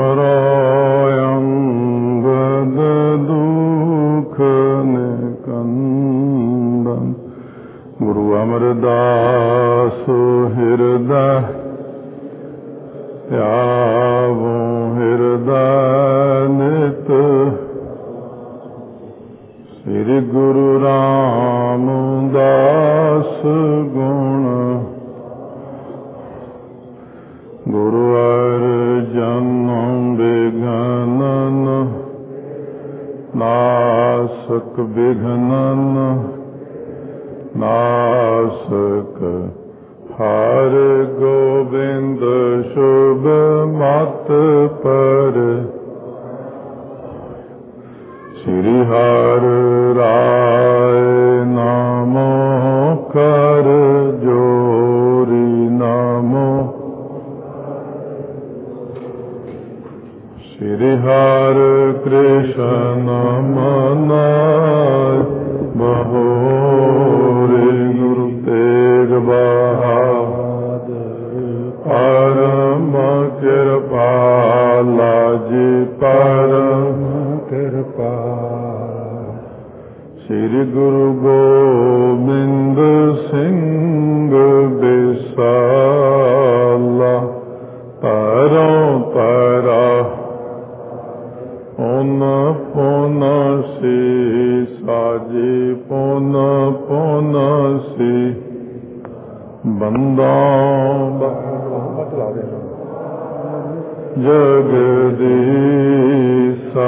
ਅੰਗਦ ਦੁਖ ਨਿਕੰਦਨ ਗੁਰੂ ਅਮਰਦਾਸ ਹਿਰਦੈ ਧਿਆਵੋ ਹਿਰਦੈ ਨਿਤ ਸ੍ਰੀ ਗੁਰੂ ਰਾਮਦਾਸ ਗੁਣ ਗੁਰੂ ਅਰਜਨ ਬਿਘਨਨ ਨਾਸਕ ਬਿਘਨਨ ਨਾਸਕ ਹਰ ਗੋਬਿੰਦ ਸ਼ੁਭ ਮਤ ਪਰ ਸ੍ਰੀ ਹਰਿ ਰਾਏ ਨਾਮੋ ਕਰ ਜੋਰੀ ਨਾਮੋ ਸ੍ਰੀ ਹਰਿ ਕ੍ਰਿਸ਼ਨ ਮਨਾਇ ਬਹੋਰੇ ਗੁਰੂ ਤੇਗ ਬਹਾਦਰ ਪਰਮ ਕਿਰਪਾਲਾ ਜੀ ਪਰਮ ਕਿਰਪਾਲ ਸ੍ਰੀ ਗੁਰੂ ਗੋਬਿੰਦ ਸਿੰਘ ਬਿਸਾਲਾ ਤਰੋਂ ਤਰਾ ਪੁਨ ਪੁਨ ਸੀ ਸਾਜੀ ਪੁਨ ਪੁਨ ਸੀ ਬੰਦਾ ਜਗਦੀਸਾ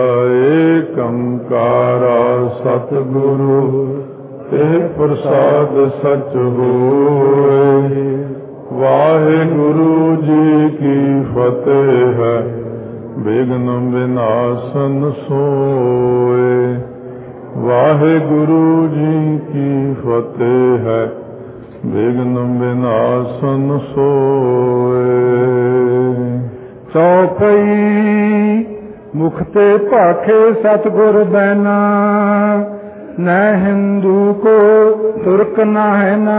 ਏਕੰਕਾਰਾ ਸਤਿਗੁਰੂ ਤੇ ਪ੍ਰਸਾਦ ਸਚ ਹੋਏ। ਵਾਹਿਗੁਰੂ ਜੀ ਕੀ ਫਤਿਹ ਹੈ। ਵਿਘਨ ਵਿਨਾਸ਼ਨ ਸੋਏ। ਵਾਹਿਗੁਰੂ ਜੀ ਕੀ ਫਤਿਹ ਹੈ। ਵਿਘਨ ਵਿਨਾਸ਼ਨ ਸੋਏ। ਚੌਪਈ ਮੁਖ ਤੇ ਭਾਖੇ ਸਤਿਗੁਰ ਬੈਨਾ ਨ ਹਿੰਦੂ ਕੋ ਤੁਰਕ ਨ ਹੈ ਨਾ।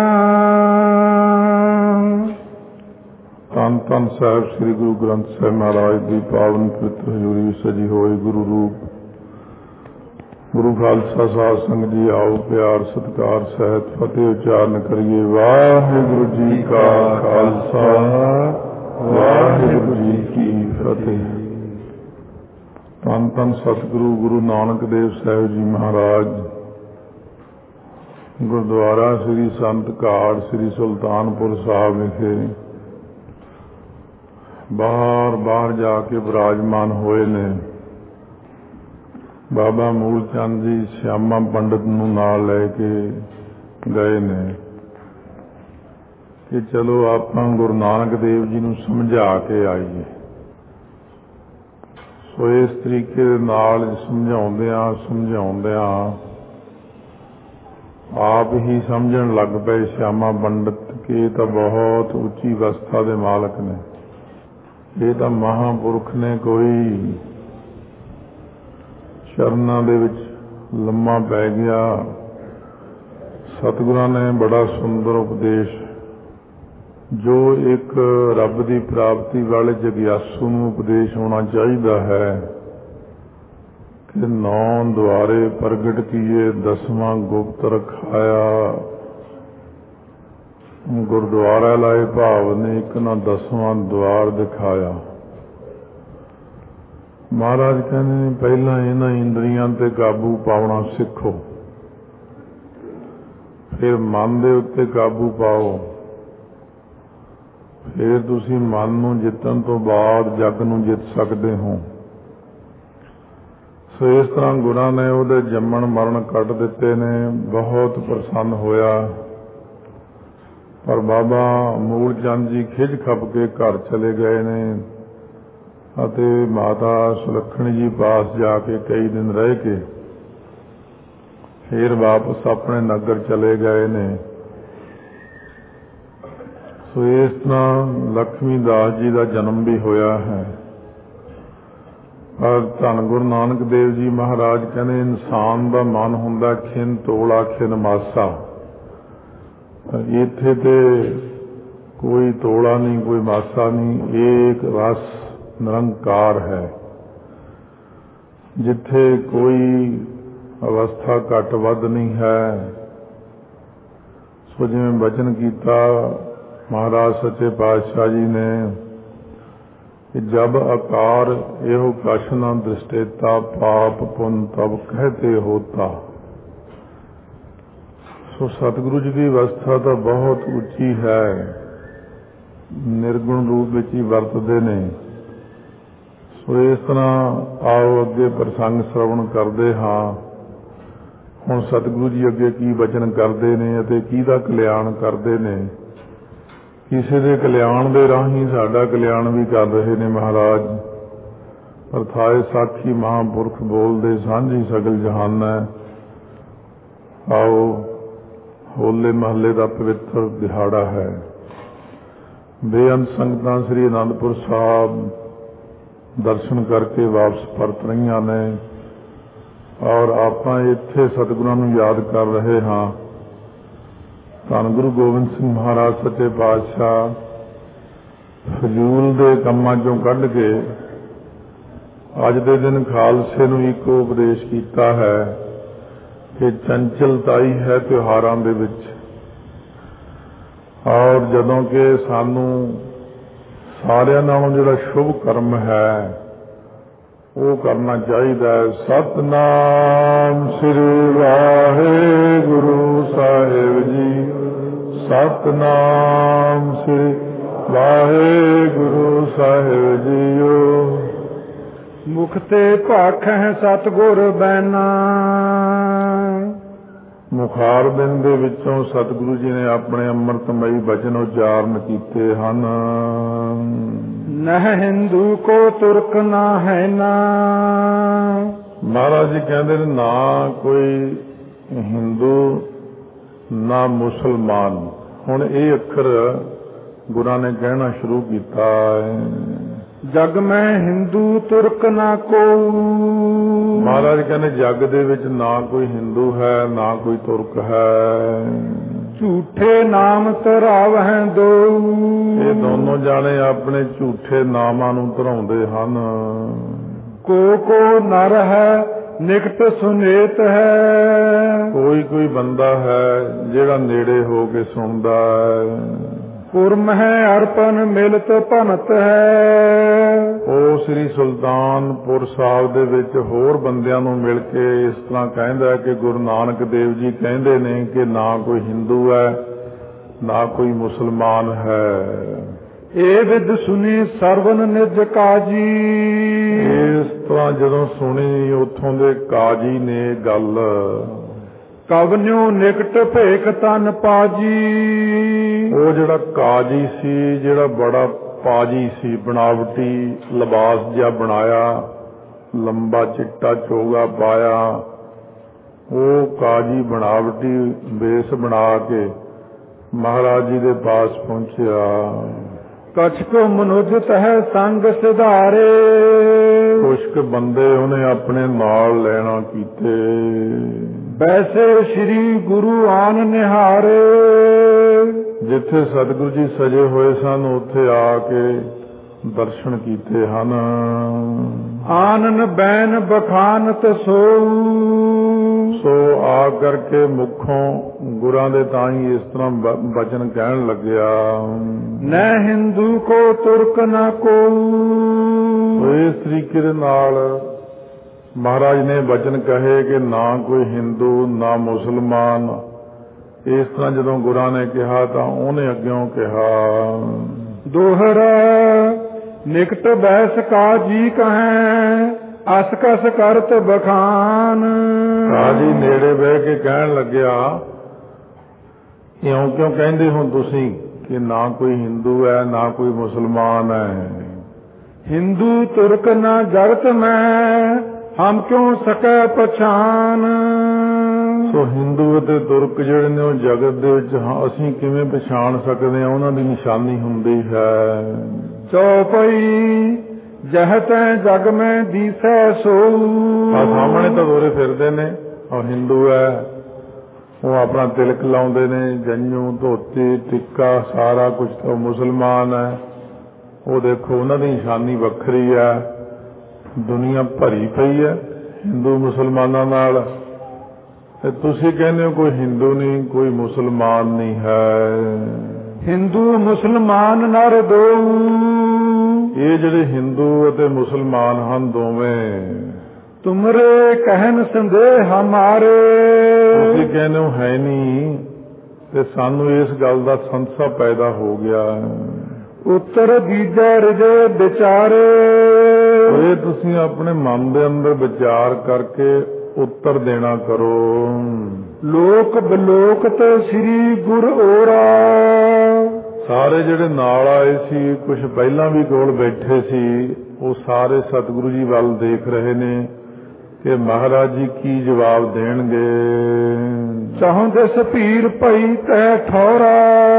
ਧੰਨ ਧੰਨ ਸਾਹਿਬ ਸ੍ਰੀ ਗੁਰੂ ਗ੍ਰੰਥ ਸਾਹਿਬ ਮਹਾਰਾਜ ਦੀ ਪਾਵਨ ਪਵਿੱਤਰ ਹਜ਼ੂਰੀ ਸਜੀ ਹੋਏ ਗੁਰੂ ਰੂਪ ਗੁਰੂ ਖਾਲਸਾ ਸਾਧ ਸੰਗਤ ਜੀ ਆਓ ਪਿਆਰ ਸਤਿਕਾਰ ਸਹਿਤ ਫਤਿਹ ਉਚਾਰਨ ਕਰੀਏ। ਵਾਹਿਗੁਰੂ ਜੀ ਕਾ ਖਾਲਸਾ ਵਾਹਿਗੁਰੂ ਜੀ ਕੀ ਫਤਿਹ। ਧੰਨ ਧੰਨ ਸਤਿਗੁਰੂ ਗੁਰੂ ਨਾਨਕ ਦੇਵ ਸਾਹਿਬ ਜੀ ਮਹਾਰਾਜ ਗੁਰਦੁਆਰਾ ਸ੍ਰੀ ਸੰਤ ਘਾਟ ਸ੍ਰੀ ਸੁਲਤਾਨਪੁਰ ਸਾਹਿਬ ਵਿਖੇ ਬਾਹਰ ਜਾ ਕੇ ਵਿਰਾਜਮਾਨ ਹੋਏ ਨੇ। ਬਾਬਾ ਮੂਲ ਚੰਦ ਜੀ ਸ਼ਿਆਮਾ ਪੰਡਤ ਨੂੰ ਨਾਲ ਲੈ ਕੇ ਗਏ ਨੇ ਕਿ ਚਲੋ ਆਪਾਂ ਗੁਰੂ ਨਾਨਕ ਦੇਵ ਜੀ ਨੂੰ ਸਮਝਾ ਕੇ ਆਈਏ। ਸੋ ਇਸ ਤਰੀਕੇ ਦੇ ਨਾਲ ਸਮਝਾਉਂਦਿਆਂ ਆਪ ਹੀ ਸਮਝਣ ਲੱਗ ਪਏ ਸ਼ਿਆਮਾ ਪੰਡਤ ਕਿ ਇਹ ਤਾਂ ਬਹੁਤ ਉੱਚੀ ਅਵਸਥਾ ਦੇ ਮਾਲਕ ਨੇ, ਇਹ ਤਾਂ ਮਹਾਂਪੁਰਖ ਨੇ, ਕੋਈ ਚਰਨਾਂ ਦੇ ਵਿੱਚ ਲੰਮਾ ਪੈ ਗਿਆ। ਸਤਿਗੁਰਾਂ ਨੇ ਬੜਾ ਸੁੰਦਰ ਉਪਦੇਸ਼ ਜੋ ਇੱਕ ਰੱਬ ਦੀ ਪ੍ਰਾਪਤੀ ਵਾਲੇ ਜਗਿਆਸੂ ਨੂੰ ਉਪਦੇਸ਼ ਹੋਣਾ ਚਾਹੀਦਾ ਹੈ ਕਿ 9 ਦੁਆਰੇ ਪ੍ਰਗਟ ਕੀਏ 10ਵਾਂ ਗੁਪਤ ਰਖਾਇਆ। ਗੁਰਦੁਆਰਾ ਲਾਏ ਭਾਵ ਨੇ ਇੱਕ ਨਾ 10ਵਾਂ ਦੁਆਰ ਦਿਖਾਇਆ। ਮਹਾਰਾਜ ਕਹਿੰਦੇ ਨੇ ਪਹਿਲਾਂ ਇਹਨਾਂ ਇੰਦਰੀਆਂ ਤੇ ਕਾਬੂ ਪਾਉਣਾ ਸਿੱਖੋ, ਫਿਰ ਮਨ ਦੇ ਉੱਤੇ ਕਾਬੂ ਪਾਓ, ਫਿਰ ਤੁਸੀਂ ਮਨ ਨੂੰ ਜਿੱਤਣ ਤੋਂ ਬਾਅਦ ਜਗ ਨੂੰ ਜਿੱਤ ਸਕਦੇ ਹੋ। ਸੋ ਇਸ ਤਰ੍ਹਾਂ ਗੁਰਾਂ ਨੇ ਉਹਦੇ ਜੰਮਣ ਮਰਨ ਕੱਢ ਦਿੱਤੇ ਨੇ। ਬਹੁਤ ਪ੍ਰਸੰਨ ਹੋਇਆ। ਪਰ ਬਾਬਾ ਮੂਲ ਚੰਦ ਜੀ ਖਿਝ ਖੱਪ ਕੇ ਘਰ ਚਲੇ ਗਏ ਨੇ ਅਤੇ ਮਾਤਾ ਸੁਲੱਖਣੀ ਜੀ ਪਾਸ ਜਾ ਕੇ ਕਈ ਦਿਨ ਰਹਿ ਕੇ ਫਿਰ ਵਾਪਸ ਆਪਣੇ ਨਗਰ ਚਲੇ ਗਏ ਨੇ। ਸੋ ਇਸ ਤਰ੍ਹਾਂ ਲక్ష్ਮੀ ਦਾਸ ਜੀ ਦਾ ਜਨਮ ਵੀ ਹੋਇਆ ਹੈ। ਪਰ ਧੰਨ ਗੁਰੂ ਨਾਨਕ ਦੇਵ ਜੀ ਮਹਾਰਾਜ ਕਹਿੰਦੇ ਇਨਸਾਨ ਦਾ ਮਨ ਹੁੰਦਾ ਖਿਨ ਤੋਲਾ ਖਿਨ ਮਾਸਾ। ਇੱਥੇ ਤੇ ਕੋਈ ਤੋਲਾ ਨਹੀਂ, ਕੋਈ ਮਾਸਾ ਨਹੀਂ, ਏਕ ਰਸ ਨਿਰੰਕਾਰ ਹੈ। ਜਿੱਥੇ ਕੋਈ ਅਵਸਥਾ ਘੱਟ ਵੱਧ ਨਹੀਂ ਹੈ। ਸੋ ਜਿਵੇਂ ਬਚਨ ਕੀਤਾ ਮਹਾਰਾਜ ਸੱਚੇ ਪਾਤਸ਼ਾਹ ਜੀ ਨੇ ਕਿ ਜਬ ਆਕਾਰ ਇਹੋ ਕਛ ਨ ਦ੍ਰਿਸ਼ਟੇਤਾ ਪਾਪ ਪੁੰਨ ਤਬ ਕਹਤੇ ਹੋਤਾ। ਸੋ ਸਤਿਗੁਰੂ ਜੀ ਦੀ ਅਵਸਥਾ ਤਾਂ ਬਹੁਤ ਉੱਚੀ ਹੈ, ਨਿਰਗੁਣ ਰੂਪ ਵਿੱਚ ਹੀ ਵਰਤਦੇ ਨੇ। ਸੋ ਇਸ ਤਰ੍ਹਾਂ ਆਓ ਅੱਗੇ ਪ੍ਰਸੰਗ ਸ਼੍ਰਵਣ ਕਰਦੇ ਹਾਂ। ਹੁਣ ਸਤਿਗੁਰੂ ਜੀ ਅੱਗੇ ਕੀ ਬਚਨ ਕਰਦੇ ਨੇ ਅਤੇ ਕਿਹਦਾ ਕਲਿਆਣ ਕਰਦੇ ਨੇ। ਕਿਸੇ ਦੇ ਕਲਿਆਣ ਦੇ ਰਾਹੀਂ ਸਾਡਾ ਕਲਿਆਣ ਵੀ ਕਰ ਰਹੇ ਨੇ ਮਹਾਰਾਜ। ਅਰਥਾਏ ਸਾਖੀ ਮਹਾਂਪੁਰਖ ਬੋਲਦੇ ਸਾਂਝੀ ਸਗਲ ਜਹਾਨਾ। ਆਓ ਹੋਲੇ ਮਹੱਲੇ ਦਾ ਪਵਿੱਤਰ ਦਿਹਾੜਾ ਹੈ। ਬੇਅੰਤ ਸੰਗਤਾਂ ਸ੍ਰੀ ਅਨੰਦਪੁਰ ਸਾਹਿਬ ਦਰਸ਼ਨ ਕਰਕੇ ਵਾਪਸ ਪਰਤ ਰਹੀਆਂ ਨੇ ਔਰ ਆਪਾਂ ਇੱਥੇ ਸਤਿਗੁਰਾਂ ਨੂੰ ਯਾਦ ਕਰ ਰਹੇ ਹਾਂ। ਧੰਨ ਗੁਰੂ ਗੋਬਿੰਦ ਸਿੰਘ ਮਹਾਰਾਜ ਸੱਚੇ ਪਾਤਸ਼ਾਹ ਫਜ਼ੂਲ ਦੇ ਕੰਮਾਂ ਚੋਂ ਕੱਢ ਕੇ ਅੱਜ ਦੇ ਦਿਨ ਖਾਲਸੇ ਨੂੰ ਇੱਕ ਉਪਦੇਸ਼ ਕੀਤਾ ਹੈ ਕਿ ਚੰਚਲਤਾਈ ਹੈ ਤਿਉਹਾਰਾਂ ਦੇ ਵਿੱਚ। ਔਰ ਜਦੋਂ ਕਿ ਸਾਨੂੰ ਸਾਰਿਆਂ ਨਾਲੋਂ ਜਿਹੜਾ ਸ਼ੁਭ ਕਰਮ ਹੈ ਉਹ ਕਰਨਾ ਚਾਹੀਦਾ ਹੈ। ਸਤਿਨਾਮ ਸ੍ਰੀ ਵਾਹਿਗੁਰੂ ਸਾਹਿਬ ਜੀ। ਸਤਿਨਾਮ ਸ੍ਰੀ ਵਾਹਿਗੁਰੂ ਸਾਹਿਬ ਜੀਓ। ਮੁਖ ਤੇ ਭਾਖੈ ਸਤਿਗੁਰ ਬੈਨਾ। ਮੁਖਾਰਬਿੰਦ ਦੇ ਵਿੱਚੋਂ ਸਤਿਗੁਰੂ ਜੀ ਨੇ ਆਪਣੇ ਅੰਮ੍ਰਿਤਮਈ ਬਚਨ ਉਚਾਰਨ ਕੀਤੇ ਹਨ। ਨਹ ਹਿੰਦੂ ਕੋ ਤੁਰਕ ਨਾ ਹੈ ਨਾ। ਮਹਾਰਾਜ ਜੀ ਕਹਿੰਦੇ ਨੇ ਨਾ ਕੋਈ ਹਿੰਦੂ ਨਾ ਮੁਸਲਮਾਨ। ਹੁਣ ਇਹ ਅੱਖਰ ਗੁਰਾਂ ਨੇ ਕਹਿਣਾ ਸ਼ੁਰੂ ਕੀਤਾ ਹੈ। ਜਗ ਮੈਂ ਹਿੰਦੂ ਤੁਰਕ ਨਾ ਕੋ। ਮਹਾਰਾਜ ਕਹਿੰਦੇ ਜੱਗ ਦੇ ਵਿੱਚ ਨਾ ਕੋਈ ਹਿੰਦੂ ਹੈ ਨਾ ਕੋਈ ਤੁਰਕ ਹੈ। ਝੂਠੇ ਨਾਮ ਧਰਾਵਹਿ ਦੋ। ਇਹ ਦੋਨੋਂ ਜਾਣੇ ਆਪਣੇ ਝੂਠੇ ਨਾਮਾਂ ਨੂੰ ਧਰਾਉਂਦੇ ਹਨ। ਕੋ ਨਰ ਹੈ ਨਿਕਟ ਸੁਨੇਤ ਹੈ। ਕੋਈ ਬੰਦਾ ਹੈ ਜਿਹੜਾ ਨੇੜੇ ਹੋ ਕੇ ਸੁਣਦਾ ਹੈ। ਕੁਰਮ ਹੈ ਅਰਪਨ ਮਿਲਤ ਭਨਤ ਹੈ। ਉਹ ਸ੍ਰੀ ਸੁਲਤਾਨਪੁਰ ਸਾਹਿਬ ਦੇ ਵਿੱਚ ਹੋਰ ਬੰਦਿਆਂ ਨੂੰ ਮਿਲ ਕੇ ਇਸ ਤਰ੍ਹਾਂ ਕਹਿੰਦਾ ਕਿ ਗੁਰੂ ਨਾਨਕ ਦੇਵ ਜੀ ਕਹਿੰਦੇ ਨੇ ਕਿ ਨਾ ਕੋਈ ਹਿੰਦੂ ਹੈ ਨਾ ਕੋਈ ਮੁਸਲਮਾਨ ਹੈ। ਇਹ ਵਿਦ ਸੁਣੀ ਸਰਵਨ ਨਿਜ ਕਾਜੀ। ਇਸ ਤਰ੍ਹਾਂ ਜਦੋਂ ਸੁਣੀ ਉੱਥੋਂ ਦੇ ਕਾਜੀ ਨੇ ਗੱਲ। ਕਵਨਿਓ ਨਿਕਟ ਭੇਖ ਤਨ ਪਾਜੀ। ਉਹ ਜਿਹੜਾ ਕਾਜੀ ਸੀ, ਜਿਹੜਾ ਬੜਾ ਪਾਜੀ ਸੀ, ਬਣਾਵਟੀ ਲਿਬਾਸ ਜਿਹਾ ਬਣਾਇਆ, ਲੰਬਾ ਚਿੱਟਾ ਚੋਗਾ ਪਾਇਆ, ਉਹ ਕਾਜੀ ਬਣਾਵਟੀ ਵੇਸ ਬਣਾ ਕੇ ਮਹਾਰਾਜ ਜੀ ਦੇ ਪਾਸ ਪਹੁੰਚਿਆ। ਕਛ ਕੋ ਮਨੁਜਤ ਹੈ ਸੰਗ ਸਿਧਾਰੇ। ਕੁਛ ਕੁ ਬੰਦੇ ਉਹਨੇ ਆਪਣੇ ਨਾਲ ਲੈਣਾ ਕੀਤੇ। ਵੈਸੇ ਸ਼੍ਰੀ ਗੁਰੂ ਆਨ ਨਿਹਾਰੇ। ਜਿੱਥੇ ਸਤਿਗੁਰੂ ਜੀ ਸਜੇ ਹੋਏ ਸਨ ਉੱਥੇ ਆ ਕੇ ਦਰਸ਼ਨ ਕੀਤੇ ਹਨ। ਆਨਨ ਬੈਨ ਬਖਾਨਤ ਸੋ ਆ ਕਰਕੇ ਮੁਖੋਂ ਗੁਰਾਂ ਦੇ ਤਾਂ ਹੀ ਇਸ ਤਰ੍ਹਾਂ ਬਚਨ ਕਹਿਣ ਲੱਗਿਆ। ਨੈ ਹਿੰਦੂ ਕੋ ਤੁਰਕ ਨਾ ਕੋ। ਇਸ ਤਰੀਕੇ ਦੇ ਨਾਲ ਮਹਾਰਾਜ ਨੇ ਬਚਨ ਕਹੇ ਕਿ ਨਾ ਕੋਈ ਹਿੰਦੂ ਨਾ ਮੁਸਲਮਾਨ। ਇਸ ਤਰ੍ਹਾਂ ਜਦੋਂ ਗੁਰਾਂ ਨੇ ਕਿਹਾ ਤਾਂ ਉਹਨੇ ਅੱਗਿਓਂ ਕਿਹਾ ਦੋਹਰਾ ਨਿਕਟ ਬੈਸ ਕਾ ਜੀ ਕਹੈ ਅਸ ਕਸ ਕਰਤ ਬਖਾਨ। ਕਾਜੀ ਨੇੜੇ ਬਹਿ ਕੇ ਕਹਿਣ ਲੱਗਿਆ ਇਉਂ ਕਿਉਂ ਕਹਿੰਦੇ ਹੋ ਤੁਸੀਂ ਕਿ ਨਾ ਕੋਈ ਹਿੰਦੂ ਹੈ ਨਾ ਕੋਈ ਮੁਸਲਮਾਨ ਹੈ। ਹਿੰਦੂ ਤੁਰਕ ਨਾ ਜਗਤ ਮੈਂ ਹਮ ਕਿਉਂ ਸਕੈ ਪਛਾਨ। ਸੋ ਹਿੰਦੂ ਅਤੇ ਤੁਰਕ ਜਿਹੜੇ ਨੇ ਉਹ ਜਗਤ ਦੇ ਵਿੱਚ ਅਸੀਂ ਕਿਵੇਂ ਪਛਾਣ ਸਕਦੇ ਹਾਂ। ਉਹਨਾਂ ਦੀ ਨਿਸ਼ਾਨੀ ਹੁੰਦੀ ਹੈ। ਚੌਪਈ ਜਹ ਤੈ ਜਗ ਮੈਂ ਦੀਸੈ ਸੋ। ਸਾਹਮਣੇ ਤਾਂ ਦੋਰੇ ਫਿਰਦੇ ਨੇ ਉਹ ਹਿੰਦੂ ਹੈ, ਉਹ ਆਪਣਾ ਤਿਲਕ ਲਾਉਂਦੇ ਨੇ, ਜੰਝੂ ਧੋਤੀ ਟਿੱਕਾ ਸਾਰਾ ਕੁਝ। ਤਾਂ ਮੁਸਲਮਾਨ ਹੈ, ਉਹ ਦੇਖੋ ਉਹਨਾਂ ਦੀ ਨਿਸ਼ਾਨੀ ਵੱਖਰੀ ਹੈ। ਦੁਨੀਆ ਭਰੀ ਪਈ ਹੈ ਹਿੰਦੂ ਮੁਸਲਮਾਨਾਂ ਨਾਲ, ਤੇ ਤੁਸੀਂ ਕਹਿੰਦੇ ਹੋ ਕੋਈ ਹਿੰਦੂ ਨਹੀਂ ਕੋਈ ਮੁਸਲਮਾਨ ਨਹੀਂ ਹੈ। ਹਿੰਦੂ ਮੁਸਲਮਾਨ ਨਰ ਦੋ, ਇਹ ਜਿਹੜੇ ਹਿੰਦੂ ਅਤੇ ਮੁਸਲਮਾਨ ਹਨ ਦੋਵੇਂ, ਤੁਮਰੇ ਕਹਿਨ ਸੰਦੇਹ ਹਮਾਰੇ, ਤੁਸੀਂ ਕਹਿੰਦੇ ਹੋ ਹੈ ਨਹੀਂ, ਤੇ ਸਾਨੂੰ ਇਸ ਗੱਲ ਦਾ ਸੰਸਾ ਪੈਦਾ ਹੋ ਗਿਆ। ਉੱਤਰ ਦੀਜੈ ਰਿਜੇ ਵਿਚਾਰੇ, ਇਹ ਤੁਸੀਂ ਆਪਣੇ ਮਨ ਦੇ ਅੰਦਰ ਵਿਚਾਰ ਕਰਕੇ ਉੱਤਰ ਦੇਣਾ ਕਰੋ। ਲੋਕ ਬਲੋਕ ਤੇ ਸ੍ਰੀ ਗੁਰ ਓਰਾ, ਸਾਰੇ ਜਿਹੜੇ ਨਾਲ ਆਏ ਸੀ, ਕੁਝ ਪਹਿਲਾਂ ਵੀ ਕੋਲ ਬੈਠੇ ਸੀ, ਉਹ ਸਾਰੇ ਸਤਿਗੁਰੂ ਜੀ ਵੱਲ ਦੇਖ ਰਹੇ ਨੇ ਕਿ ਮਹਾਰਾਜ ਜੀ ਕੀ ਜਵਾਬ ਦੇਣਗੇ। ਚਾਹੁੰਦੇ ਭੀੜ ਪਈ ਤੈ ਠੌਰਾ,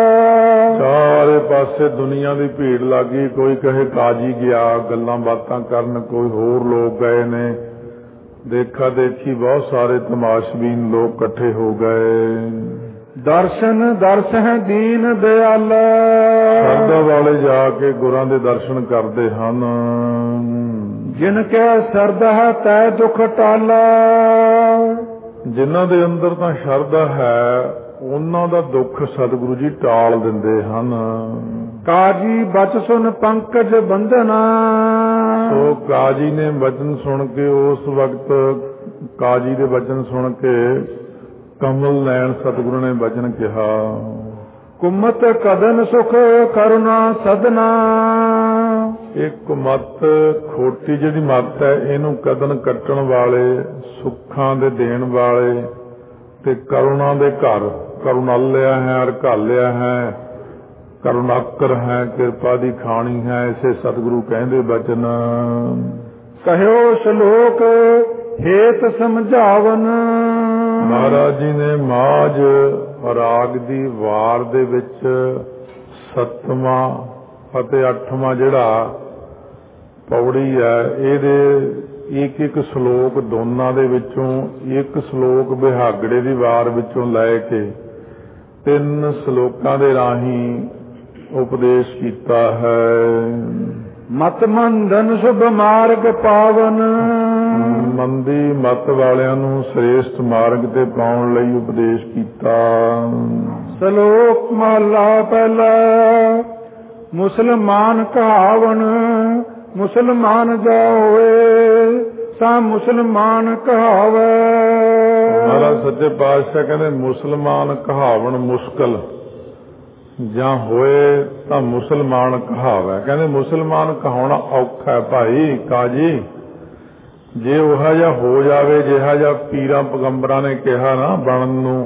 ਸਾਰੇ ਪਾਸੇ ਦੁਨੀਆ ਦੀ ਭੀੜ ਲੱਗੀ। ਕੋਈ ਕਹੇ ਕਾਜੀ ਗਿਆ ਗੱਲਾਂ ਬਾਤਾਂ ਕਰਨ, ਕੋਈ ਹੋਰ ਲੋਕ ਗਏ ਨੇ। ਦੇਖਾ ਦੇਖੀ ਬਹੁਤ ਸਾਰੇ ਤਮਾਸ਼ਬੀਨ ਲੋਕ ਇਕੱਠੇ ਹੋ ਗਏ। ਦਰਸ਼ਨ ਦਰਸ ਹੈ ਦੀਨ ਦਿਆਲਾ, ਸ਼ਰਧਾ ਵਾਲੇ ਜਾ ਕੇ ਗੁਰਾਂ ਦੇ ਦਰਸ਼ਨ ਕਰਦੇ ਹਨ। ਜਿਨ ਕੈ ਸਰਦਾ ਤੈ ਦੁਖ ਟਾਲਾ, ਜਿਨ੍ਹਾਂ ਦੇ ਅੰਦਰ ਤਾਂ ਸ਼ਰਧਾ ਹੈ ਉਹਨਾਂ ਦਾ ਦੁੱਖ ਸਤਿਗੁਰੂ ਜੀ ਟਾਲ ਦਿੰਦੇ ਹਨ। ਕਾਜੀ ਬਚ ਸੁਨ ਪੰਕਜ ਬੰਧਨਾ, ਸੋ ਕਾਜੀ ਨੇ ਵਚਨ ਸੁਣ ਕੇ, ਉਸ ਵਕਤ ਕਾਜੀ ਦੇ ਵਚਨ ਸੁਣ ਕੇ ਕਮਲ ਲੈਣ ਸਤਿਗੁਰੂ ਨੇ ਵਚਨ ਕਿਹਾ। ਕੁਮਤ ਕਦਨ ਸੁਖ ਕਰੁਣਾ ਸਦਨਾ, ਇਹ ਕੁਮਤ ਖੋਟੀ ਜਿਹੜੀ ਮੱਤ ਹੈ, ਇਹਨੂੰ ਕਦਨ ਕੱਟਣ ਵਾਲੇ, ਸੁੱਖਾਂ ਦੇ ਦੇਣ ਵਾਲੇ ਤੇ ਕਰੁਣਾ ਦੇ ਘਰ, ਕਰੁਣਾਲਿਆ ਹੈ ਅਰਘਾਲਿਆ ਹੈ, ਕਰੁਣਾਕਰ ਹੈ, ਕਿਰਪਾ ਦੀ ਖਾਣੀ ਹੈ, ਇਸੇ ਸਤਿਗੁਰੂ ਕਹਿੰਦੇ ਬਚਨ। ਕਹਿਓ ਸ਼ਲੋਕ ਹੇਤ ਸਮਝਾਵਨ, ਮਹਾਰਾਜ ਜੀ ਨੇ ਮਾਝ ਰਾਗ ਦੀ ਵਾਰ ਦੇ ਵਿੱਚ 7ਵਾਂ ਅਤੇ 8ਵਾਂ ਜਿਹੜਾ ਪੌੜੀ ਹੈ, ਇਹਦੇ ਇੱਕ ਇੱਕ ਸ਼ਲੋਕ ਦੋਨਾਂ ਦੇ ਵਿੱਚੋਂ, ਇੱਕ ਸ਼ਲੋਕ ਬਿਹਾਗੜੇ ਦੀ ਵਾਰ ਵਿੱਚੋਂ ਲੈ ਕੇ 3 ਸ਼ਲੋਕਾਂ ਦੇ ਰਾਹੀਂ ਉਪਦੇਸ਼ ਕੀਤਾ ਹੈ। ਮਤ ਮੰਦਨ ਸ਼ੁਭ ਮਾਰਗ ਪਾਵਨ, ਮੰਦੀ ਮਤ ਵਾਲਿਆਂ ਨੂੰ ਸ੍ਰੇਸ਼ਟ ਮਾਰਗ ਤੇ ਪਾਉਣ ਲਈ ਉਪਦੇਸ਼ ਕੀਤਾ। ਸ਼ਲੋਕ ਮਹਲਾ ਪਹਿਲਾ, ਮੁਸਲਮਾਨ ਕਹਾਵਨ, ਮੁਸਲਮਾਨ ਜਾ ਹੋਏ ਸਾ ਮੁਸਲਮਾਨ ਕਹਾਵੇ। ਮਹਾਰਾਜ ਸੱਚੇ ਪਾਤਸ਼ਾਹ ਕਹਿੰਦੇ ਮੁਸਲਮਾਨ ਕਹਾਵਣ ਮੁਸ਼ਕਲ, ਜਾਂ ਹੋਏ ਤਾਂ ਮੁਸਲਮਾਨ ਕਹਾਵੇ। ਕਹਿੰਦੇ ਮੁਸਲਮਾਨ ਕਹਾਉਣਾ ਔਖਾ ਹੈ ਭਾਈ ਕਾਜੀ। ਜੇ ਉਹ ਜਿਹਾ ਹੋ ਜਾਵੇ ਜਿਹੜਾ ਜਿਹਾ ਪੀਰਾਂ ਪੈਗੰਬਰਾਂ ਨੇ ਕਿਹਾ ਨਾ ਬਣਨ ਨੂੰ,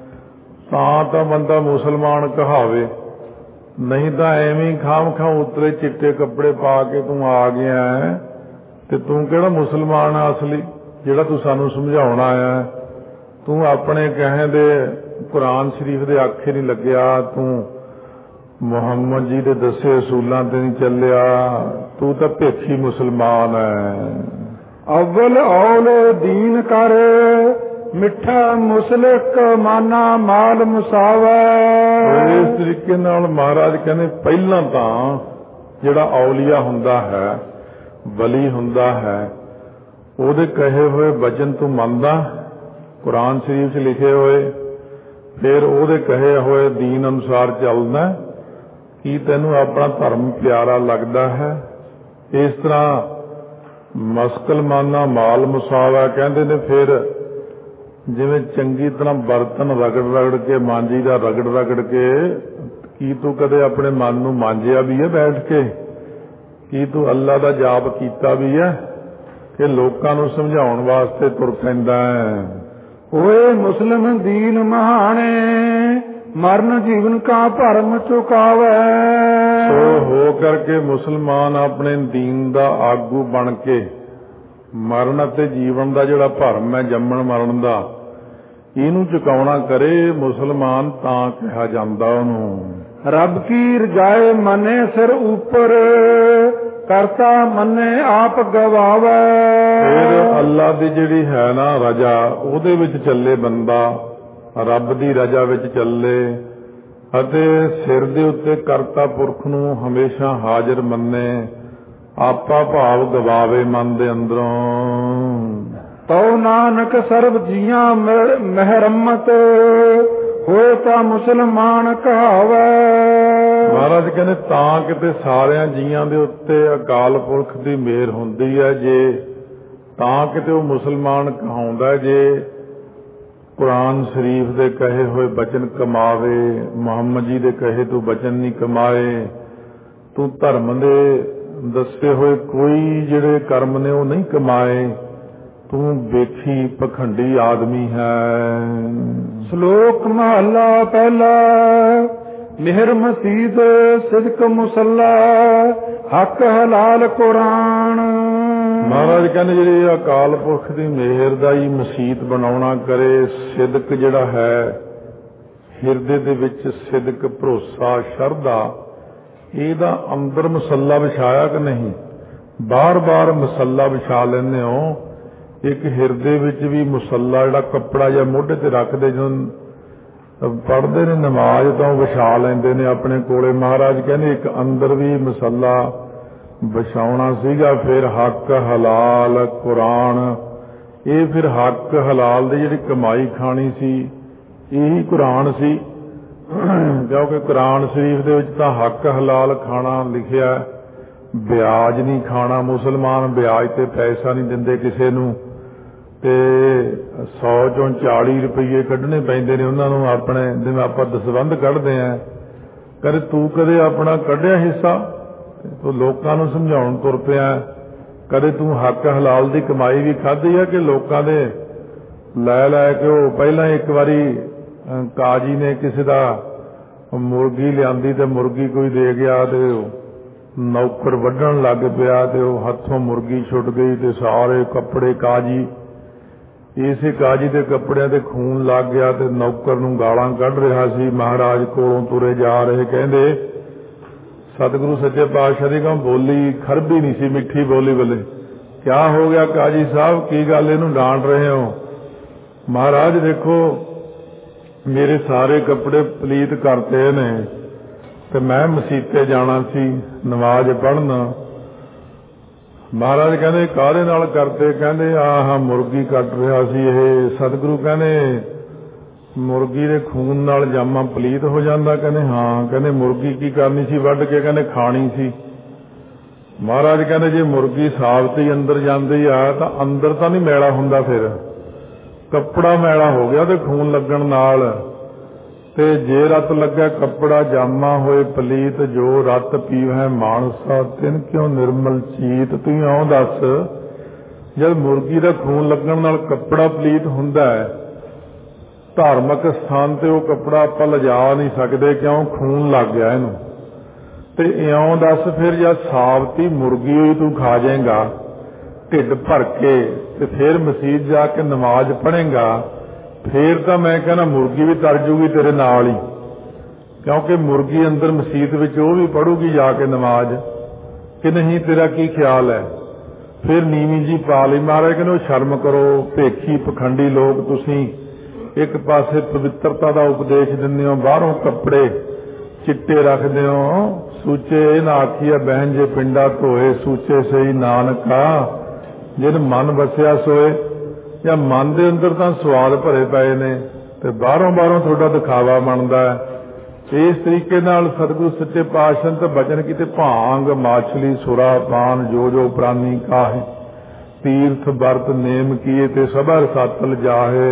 ਤਾਂ ਬੰਦਾ ਮੁਸਲਮਾਨ ਕਹਾਵੇ। ਨਹੀਂ ਤਾਂ ਐਵੇਂ ਖਾਮ ਖਾਂ ਉਤਰੇ ਚਿੱਟੇ ਕੱਪੜੇ ਪਾ ਕੇ ਤੂੰ ਆ ਗਿਆ ਹੈ, ਤੇ ਤੂੰ ਕਿਹੜਾ ਮੁਸਲਮਾਨ ਆ ਅਸਲੀ, ਜਿਹੜਾ ਤੂੰ ਸਾਨੂੰ ਸਮਝਾਉਣ ਆਇਆ। ਤੂੰ ਆਪਣੇ ਕਹੇ ਦੇ ਕੁਰਾਨ ਸ਼ਰੀਫ ਦੇ ਆਖੇ ਨਹੀਂ ਲੱਗਿਆ, ਤੂੰ ਮੁਹੰਮਦ ਜੀ ਦੇ ਦੱਸੇ ਅਸੂਲਾਂ ਤੇ ਨਹੀਂ ਚੱਲਿਆ, ਤੂੰ ਤਾਂ ਭੇਖੀ ਮੁਸਲਮਾਨ ਹੈ। ਅਵਲ ਔਲ ਦੀਨ ਕਰ ਮਿੱਠਾ ਮੁਸਲਕ ਮਾਨਾ ਮਾਲ ਮੁਸਾਵਾ। ਇਸ ਤਰੀਕੇ ਨਾਲ ਮਹਾਰਾਜ ਕਹਿੰਦੇ ਪਹਿਲਾਂ ਤਾਂ ਜਿਹੜਾ ਔਲੀਆ ਹੁੰਦਾ ਹੈ, ਵਲੀ ਹੁੰਦਾ ਹੈ, ਉਹਦੇ ਕਹੇ ਹੋਏ ਵਚਨ ਤੂੰ ਮੰਨਦਾ ਕੁਰਾਨ ਸ਼ਰੀਫ 'ਚ ਲਿਖੇ ਹੋਏ, ਫਿਰ ਉਹਦੇ ਕਹੇ ਹੋਏ ਦੀਨ ਅਨੁਸਾਰ ਚੱਲਦਾ। ਕੀ ਤੈਨੂੰ ਆਪਣਾ ਧਰਮ ਪਿਆਰਾ ਲੱਗਦਾ ਹੈ? ਇਸ ਤਰ੍ਹਾਂ ਮੁਸਲਮਾਨਾ ਮਾਲ ਮੁਸਾਵਾ ਕਹਿੰਦੇ ਨੇ। ਫਿਰ ਜਿਵੇਂ ਚੰਗੀ ਤਰ੍ਹਾਂ ਬਰਤਨ ਰਗੜ ਕੇ ਮਾਂਜੀ ਦਾ ਰਗੜ ਕੇ, ਕੀ ਤੂੰ ਕਦੇ ਆਪਣੇ ਮਨ ਨੂੰ ਮਾਂਜਿਆ ਵੀ ਹੈ ਬੈਠ ਕੇ? ਕੀ ਤੂੰ ਅੱਲਾ ਦਾ ਜਾਪ ਕੀਤਾ ਵੀ ਹੈ ਕਿ ਲੋਕਾਂ ਨੂੰ ਸਮਝਾਉਣ ਵਾਸਤੇ ਤੁਰ ਪੈਂਦਾ ਹੈ? ਓਏ ਮੁਸਲਮ ਦੀਨ ਮਹਾਣੇ ਮਰਨ ਜੀਵਨ ਕਾ ਭਰਮ ਚੁਕਾਵੇ। ਸੋ ਹੋ ਕਰਕੇ ਮੁਸਲਮਾਨ ਆਪਣੇ ਦੀਨ ਦਾ ਆਗੂ ਬਣ ਕੇ ਮਰਨ ਅਤੇ ਜੀਵਨ ਦਾ ਜਿਹੜਾ ਭਰਮ ਹੈ, ਜੰਮਣ ਮਰਨ ਦਾ, ਇਹਨੂੰ ਚੁਕਾਉਣਾ ਕਰੇ ਮੁਸਲਮਾਨ, ਤਾਂ ਕਿਹਾ ਜਾਂਦਾ ਉਹਨੂੰ। ਰੱਬ ਕੀ ਰਜਾਏ ਮਨੇ ਸਿਰ ਉੱਪਰ ਕਰਤਾ ਮੰਨੇ ਆਪ ਗਵਾਵੇ। ਫਿਰ ਅੱਲਾ ਦੀ ਜਿਹੜੀ ਹੈ ਨਾ ਰਜਾ, ਉਹਦੇ ਵਿੱਚ ਚੱਲੇ ਬੰਦਾ, ਰੱਬ ਦੀ ਰਜਾ ਵਿੱਚ ਚੱਲੇ। ਅਤੇ ਸਿਰ ਦੇ ਉੱਤੇ ਕਰਤਾ ਪੁਰਖ ਨੂੰ ਹਮੇਸ਼ਾ ਹਾਜ਼ਰ ਮੰਨੇ, ਆਪਾ ਭਾਵ ਗਵਾਵੇ ਮਨ ਦੇ ਅੰਦਰੋਂ। ਤਉ ਨਾਨਕ ਸਰਬ ਜੀਆਂ ਮਹਿਰਮਤ, ਹੋਏ ਤਾਂ ਮੁਸਲਮਾਨ ਕਹਾਵੇ। ਮਹਾਰਾਜ ਕਹਿੰਦੇ ਤਾਂ ਕਿਤੇ ਸਾਰਿਆਂ ਜੀਆਂ ਦੇ ਉੱਤੇ ਅਕਾਲ ਪੁਰਖ ਦੀ ਮਿਹਰ ਹੁੰਦੀ ਹੈ, ਜੇ ਤਾਂ ਕਿਤੇ ਉਹ ਮੁਸਲਮਾਨ ਕਹਾਉਂਦਾ ਜੇ ਕੁਰਾਨ ਸ਼ਰੀਫ ਦੇ ਕਹੇ ਹੋਏ ਬਚਨ ਕਮਾਵੇ, ਮੁਹੰਮਦ ਜੀ ਦੇ ਕਹੇ ਤੂੰ ਬਚਨ ਨਹੀਂ ਕਮਾਏ, ਤੂੰ ਧਰਮ ਦੇ ਦੱਸੇ ਹੋਏ ਕੋਈ ਜਿਹੜੇ ਕਰਮ ਨੇ ਉਹ ਨਹੀਂ ਕਮਾਏ, ਤੂੰ ਵੇਖੀ ਪਖੰਡੀ ਆਦਮੀ ਹੈ। ਸ਼ਲੋਕ ਮਹਲਾ ਪਹਿਲਾ। ਮਿਹਰ ਮਸੀਦ ਸਿਦਕ ਮੁਸੱਲਾ, ਹੱਕ ਹਲਾਲ ਕੁਰਾਨ। ਮਹਾਰਾਜ ਕਹਿੰਦੇ ਜਿਹੜੇ ਅਕਾਲ ਪੁਰਖ ਦੀ ਮਿਹਰ ਦਾ ਹੀ ਮਸੀਤ ਬਣਾਉਣਾ ਕਰੇ, ਸਿਦਕ ਜਿਹੜਾ ਹੈ ਹਿਰਦੇ ਦੇ ਵਿੱਚ ਸਿਦਕ, ਭਰੋਸਾ, ਸ਼ਰਧਾ, ਇਹਦਾ ਅੰਦਰ ਮਸੱਲਾ ਵਿਛਾਇਆ ਕਿ ਨਹੀਂ? ਬਾਰ-ਬਾਰ ਮਸੱਲਾ ਵਿਛਾ ਲੈਂਦੇ ਹੋ। ਇੱਕ ਹਿਰਦੇ ਵਿੱਚ ਵੀ ਮਸੱਲਾ ਜਿਹੜਾ ਕੱਪੜਾ ਜਾਂ ਮੋਢੇ ਤੇ ਰੱਖਦੇ ਜਦੋਂ ਪੜ੍ਹਦੇ ਨੇ ਨਮਾਜ਼ ਤਾਂ ਉਹ ਵਿਛਾ ਲੈਂਦੇ ਨੇ ਆਪਣੇ ਕੋਲੇ। ਮਹਾਰਾਜ ਕਹਿੰਦੇ ਇੱਕ ਅੰਦਰ ਵੀ ਮਸੱਲਾ ਵਿਛਾਉਣਾ ਸੀਗਾ। ਫਿਰ ਹੱਕ ਹਲਾਲ ਕੁਰਾਨ, ਇਹ ਫਿਰ ਹੱਕ ਹਲਾਲ ਦੀ ਜਿਹੜੀ ਕਮਾਈ ਖਾਣੀ ਸੀ ਇਹੀ ਕੁਰਾਨ ਸੀ, ਕਿਉਂਕਿ ਕੁਰਾਨ ਸ਼ਰੀਫ ਦੇ ਵਿੱਚ ਤਾਂ ਹੱਕ ਹਲਾਲ ਖਾਣਾ ਲਿਖਿਆ, ਵਿਆਜ ਨਹੀਂ ਖਾਣਾ। ਮੁਸਲਮਾਨ ਵਿਆਜ ਤੇ ਪੈਸਾ ਨਹੀਂ ਦਿੰਦੇ ਕਿਸੇ ਨੂੰ, ਤੇ 100 ਚੋਂ 40 ਰੁਪਏ ਕੱਢਣੇ ਪੈਂਦੇ ਨੇ ਉਹਨਾਂ ਨੂੰ ਆਪਣੇ, ਜਿਵੇਂ ਆਪਾਂ ਦਸਵੰਧ ਕੱਢਦੇ ਆ। ਕਦੇ ਤੂੰ ਕਦੇ ਆਪਣਾ ਕੱਢਿਆ ਹਿੱਸਾ? ਤੂੰ ਲੋਕਾਂ ਨੂੰ ਸਮਝਾਉਣ ਤੁਰ ਪਿਆ। ਕਦੇ ਤੂੰ ਹੱਕ ਹਲਾਲ ਦੀ ਕਮਾਈ ਵੀ ਖਾਧੀ ਆ ਕਿ ਲੋਕਾਂ ਦੇ ਲੈ ਲੈ ਕੇ? ਉਹ ਪਹਿਲਾਂ ਇੱਕ ਵਾਰੀ ਕਾਜੀ ਨੇ ਕਿਸੇ ਦਾ ਮੁਰਗੀ ਲਿਆਂਦੀ ਤੇ ਮੁਰਗੀ ਕੋਈ ਦੇ ਗਿਆ ਤੇ ਨੌਕਰ ਵੱਢਣ ਲੱਗ ਪਿਆ ਤੇ ਉਹ ਹੱਥੋਂ ਮੁਰਗੀ ਛੁੱਟ ਗਈ ਤੇ ਸਾਰੇ ਕੱਪੜੇ ਕਾਜੀ, ਇਸੇ ਕਾਜੀ ਦੇ ਕੱਪੜਿਆਂ ਤੇ ਖੂਨ ਲੱਗ ਗਿਆ ਤੇ ਨੌਕਰ ਨੂੰ ਗਾਲਾਂ ਕੱਢ ਰਿਹਾ ਸੀ। ਮਹਾਰਾਜ ਕੋਲੋਂ ਤੁਰੇ ਜਾ ਰਹੇ, ਕਹਿੰਦੇ ਸਤਿਗੁਰੂ ਸੱਚੇ ਪਾਤਸ਼ਾਹ ਦੀ ਕਹੂੰ ਬੋਲੀ ਖਰਬੀ ਨਹੀਂ ਸੀ, ਮਿੱਠੀ ਬੋਲੀ ਬੋਲੇ। ਕਿਆ ਹੋ ਗਿਆ ਕਾਜੀ ਸਾਹਿਬ, ਕੀ ਗੱਲ ਇਹਨੂੰ ਡਾਂਟ ਰਹੇ ਹੋ? ਮਹਾਰਾਜ ਦੇਖੋ ਮੇਰੇ ਸਾਰੇ ਕੱਪੜੇ ਪਲੀਤ ਕਰਤੇ ਨੇ ਤੇ ਮੈਂ ਮਸੀਤੇ ਜਾਣਾ ਸੀ ਨਮਾਜ਼ ਪੜ੍ਹਨ। ਮਹਾਰਾਜ ਕਹਿੰਦੇ ਕਾਹਦੇ ਨਾਲ ਕਰਦੇ? ਕਹਿੰਦੇ ਆਹ ਮੁਰਗੀ ਕੱਟ ਰਿਹਾ ਸੀ ਇਹ। ਸਤਿਗੁਰੂ ਕਹਿੰਦੇ ਮੁਰਗੀ ਦੇ ਖੂਨ ਨਾਲ ਜਾਮਾ ਪਲੀਤ ਹੋ ਜਾਂਦਾ? ਕਹਿੰਦੇ ਹਾਂ। ਕਹਿੰਦੇ ਮੁਰਗੀ ਕੀ ਕਰਨੀ ਸੀ ਵੱਢ ਕੇ? ਕਹਿੰਦੇ ਖਾਣੀ ਸੀ। ਮਹਾਰਾਜ ਕਹਿੰਦੇ ਜੇ ਮੁਰਗੀ ਸਾਬਤ ਹੀ ਅੰਦਰ ਜਾਂਦੀ ਆ ਤਾਂ ਅੰਦਰ ਤਾਂ ਨਹੀਂ ਮੈਲਾ ਹੁੰਦਾ, ਫਿਰ ਕੱਪੜਾ ਮੈਲਾ ਹੋ ਗਿਆ ਤੇ ਖੂਨ ਲੱਗਣ ਨਾਲ। ਤੇ ਜੇ ਰਤ ਲੱਗਾ ਕੱਪੜਾ ਜਾਮਾ ਹੋਏ ਪਲੀਤ, ਜੋ ਰਤ ਪੀਵੈ ਮਾਨਸਾ ਤਿਨ ਕਿਉਂ ਨਿਰਮਲ ਚੀਤ। ਤੂੰ ਇਉਂ ਦੱਸ, ਜਦ ਮੁਰਗੀ ਦਾ ਖੂਨ ਲੱਗਣ ਨਾਲ ਕੱਪੜਾ ਪਲੀਤ ਹੁੰਦਾ ਹੈ, ਧਾਰਮਿਕ ਸਥਾਨ ਤੇ ਉਹ ਕੱਪੜਾ ਆਪਾਂ ਲਿਜਾ ਨਹੀਂ ਸਕਦੇ, ਕਿਉਂ? ਖੂਨ ਲੱਗ ਗਿਆ ਇਹਨੂੰ। ਤੇ ਇਉਂ ਦੱਸ ਫਿਰ ਜਦ ਸਾਬਤੀ ਮੁਰਗੀ ਹੋਈ ਤੂੰ ਖਾ ਜਾਏਗਾ ਢਿੱਡ ਭਰ ਕੇ ਤੇ ਫਿਰ ਮਸੀਤ ਜਾ ਕੇ ਨਮਾਜ਼ ਪੜ੍ਹੇਗਾ, ਫੇਰ ਤਾਂ ਮੈਂ ਕਹਿੰਦਾ ਮੁਰਗੀ ਵੀ ਤਰ ਜੂਗੀ ਤੇਰੇ ਨਾਲ ਹੀ, ਕਿਉਂਕਿ ਮੁਰਗੀ ਅੰਦਰ ਮਸੀਤ ਵਿੱਚ ਉਹ ਵੀ ਪੜੂਗੀ ਜਾ ਕੇ ਨਮਾਜ਼, ਕਿ ਨਹੀਂ? ਤੇਰਾ ਕੀ ਖਿਆਲ ਹੈ? ਫਿਰ ਨੀਵੀਂ ਜੀ ਪਾ ਲਈ। ਮਹਾਰਾਜ ਕਹਿੰਦੇ ਸ਼ਰਮ ਕਰੋ, ਭੇਖੀ ਪਖੰਡੀ ਲੋਕ ਤੁਸੀਂ। ਇੱਕ ਪਾਸੇ ਪਵਿੱਤਰਤਾ ਦਾ ਉਪਦੇਸ਼ ਦਿੰਦੇ ਹੋ, ਬਾਹਰੋਂ ਕੱਪੜੇ ਚਿੱਟੇ ਰੱਖਦੇ ਹੋ। ਸੂਚੇ ਇਹ ਨਾ ਆਖੀਆ ਬਹਿਨ ਜੇ ਪਿੰਡਾ ਧੋਏ, ਸੂਚੇ ਸਹੀ ਨਾਨਕਾ ਜਿਨ ਮਨ ਵਸਿਆ ਸੋਏ। ਜਾਂ ਮਨ ਦੇ ਅੰਦਰ ਤਾਂ ਸਵਾਦ ਭਰੇ ਪਏ ਨੇ ਤੇ ਬਾਹਰੋਂ ਤੁਹਾਡਾ ਦਿਖਾਵਾ ਬਣਦਾ ਹੈ। ਇਸ ਤਰੀਕੇ ਨਾਲ ਸਤਿਗੁਰੂ ਸੱਚੇ ਪਾਤਸ਼ਾਹ ਤੇ ਬਚਨ ਕੀਤੇ, ਭਾਂਗ ਮਾਛਲੀ ਸੁਰਾ ਪਾਨ ਜੋ ਜੋ ਪ੍ਰਾਨੀ ਕਾਹੇ, ਤੀਰਥ ਵਰਤ ਨੇਮ ਕੀਏ ਤੇ ਸਭਰ ਸਾਤਲ ਜਾਹੇ।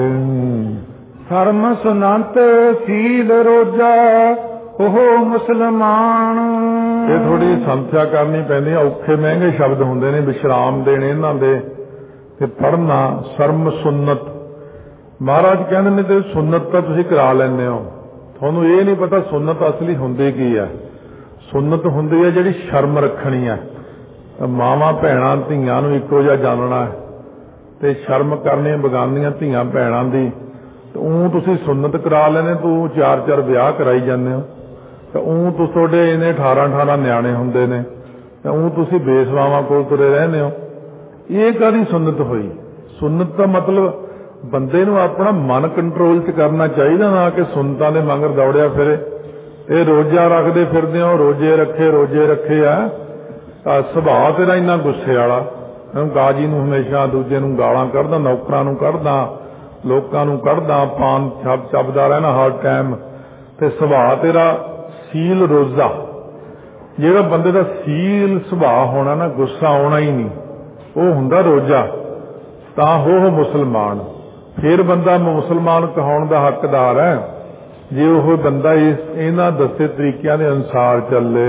ਧਰਮ ਸੁਨੰਤ ਸੀਲ ਰੋਜਾ ਉਹ ਮੁਸਲਮਾਨ। ਇਹ ਥੋੜੀ ਸੰਥਿਆ ਕਰਨੀ ਪੈਂਦੀ ਹੈ, ਔਖੇ ਮਹਿੰਗੇ ਸ਼ਬਦ ਹੁੰਦੇ ਨੇ, ਵਿਸ਼ਰਾਮ ਦੇਣੇ ਇਹਨਾਂ ਦੇ ਤੇ ਪੜ੍ਹਨਾ। ਸ਼ਰਮ ਸੁਨਤ ਮਹਾਰਾਜ ਕਹਿੰਦੇ ਨੇ ਤੇ ਸੁਨਤ ਤਾਂ ਤੁਸੀਂ ਕਰਾ ਲੈਂਦੇ ਹੋ, ਤੁਹਾਨੂੰ ਇਹ ਨਹੀਂ ਪਤਾ ਸੁਨਤ ਅਸਲੀ ਹੁੰਦੀ ਕੀ ਹੈ। ਸੁਨਤ ਹੁੰਦੀ ਹੈ ਜਿਹੜੀ ਸ਼ਰਮ ਰੱਖਣੀ ਹੈ। ਮਾਵਾਂ ਭੈਣਾਂ ਧੀਆਂ ਨੂੰ ਇੱਕੋ ਜਿਹਾ ਜਾਣਨਾ ਹੈ ਤੇ ਸ਼ਰਮ ਕਰਨੀ ਬਗਾਨੀਆਂ ਧੀਆਂ ਭੈਣਾਂ ਦੀ। ਉਹ ਤੁਸੀਂ ਸੁਨਤ ਕਰਾ ਲੈਣੇ, ਤੂੰ 4-4 ਵਿਆਹ ਕਰਾਈ ਜਾਂਦੇ ਹੋ ਤਾਂ ਉਹ ਤੁਹਾਡੇ ਇਹਨੇ 18-18 ਨਿਆਣੇ ਹੁੰਦੇ ਨੇ ਤਾਂ ਉਹ ਤੁਸੀਂ ਬੇਸਵਾਵਾਂ ਕੋਲ ਤੁਰੇ ਰਹਿੰਦੇ ਹੋ। ਇਹ ਕਾਹਦੀ ਸੁਨਤ ਹੋਈ? ਸੁਨਤ ਦਾ ਮਤਲਬ ਬੰਦੇ ਨੂੰ ਆਪਣਾ ਮਨ ਕੰਟਰੋਲ 'ਚ ਕਰਨਾ ਚਾਹੀਦਾ, ਨਾ ਕਿ ਸੁਨਤਾਂ ਦੇ ਮਗਰ ਦੌੜਿਆ ਫਿਰੇ। ਇਹ ਰੋਜ਼ਾ ਰੱਖਦੇ ਫਿਰਦੇ ਹੋ, ਰੋਜ਼ੇ ਰੱਖੇ ਆ। ਸੁਭਾਅ ਤੇਰਾ ਇੰਨਾ ਗੁੱਸੇ ਵਾਲਾ, ਗਾਜੀ ਨੂੰ ਹਮੇਸ਼ਾ ਦੂਜੇ ਨੂੰ ਗਾਲਾਂ ਕੱਢਦਾ, ਨੌਕਰਾਂ ਨੂੰ ਕੱਢਦਾ, ਲੋਕਾਂ ਨੂੰ ਕੱਢਦਾ, ਪਾਨ ਚੱਬਦਾ ਰਹਿਣਾ ਹਰ ਟਾਈਮ। ਤੇ ਸੁਭਾਅ ਤੇਰਾ ਸੀਲ ਰੋਜ਼ਾ। ਜਿਹੜਾ ਬੰਦੇ ਦਾ ਸੀਲ ਸੁਭਾਅ ਹੋਣਾ ਨਾ, ਗੁੱਸਾ ਆਉਣਾ ਹੀ ਨਹੀਂ, ਉਹ ਹੁੰਦਾ ਰੋਜ਼ਾ। ਤਾਂ ਉਹ ਮੁਸਲਮਾਨ, ਫਿਰ ਬੰਦਾ ਮੁਸਲਮਾਨ ਕਹਾਉਣ ਦਾ ਹੱਕਦਾਰ ਹੈ ਜੇ ਉਹ ਬੰਦਾ ਇਹਨਾਂ ਦੱਸੇ ਤਰੀਕਿਆਂ ਦੇ ਅਨੁਸਾਰ ਚੱਲੇ।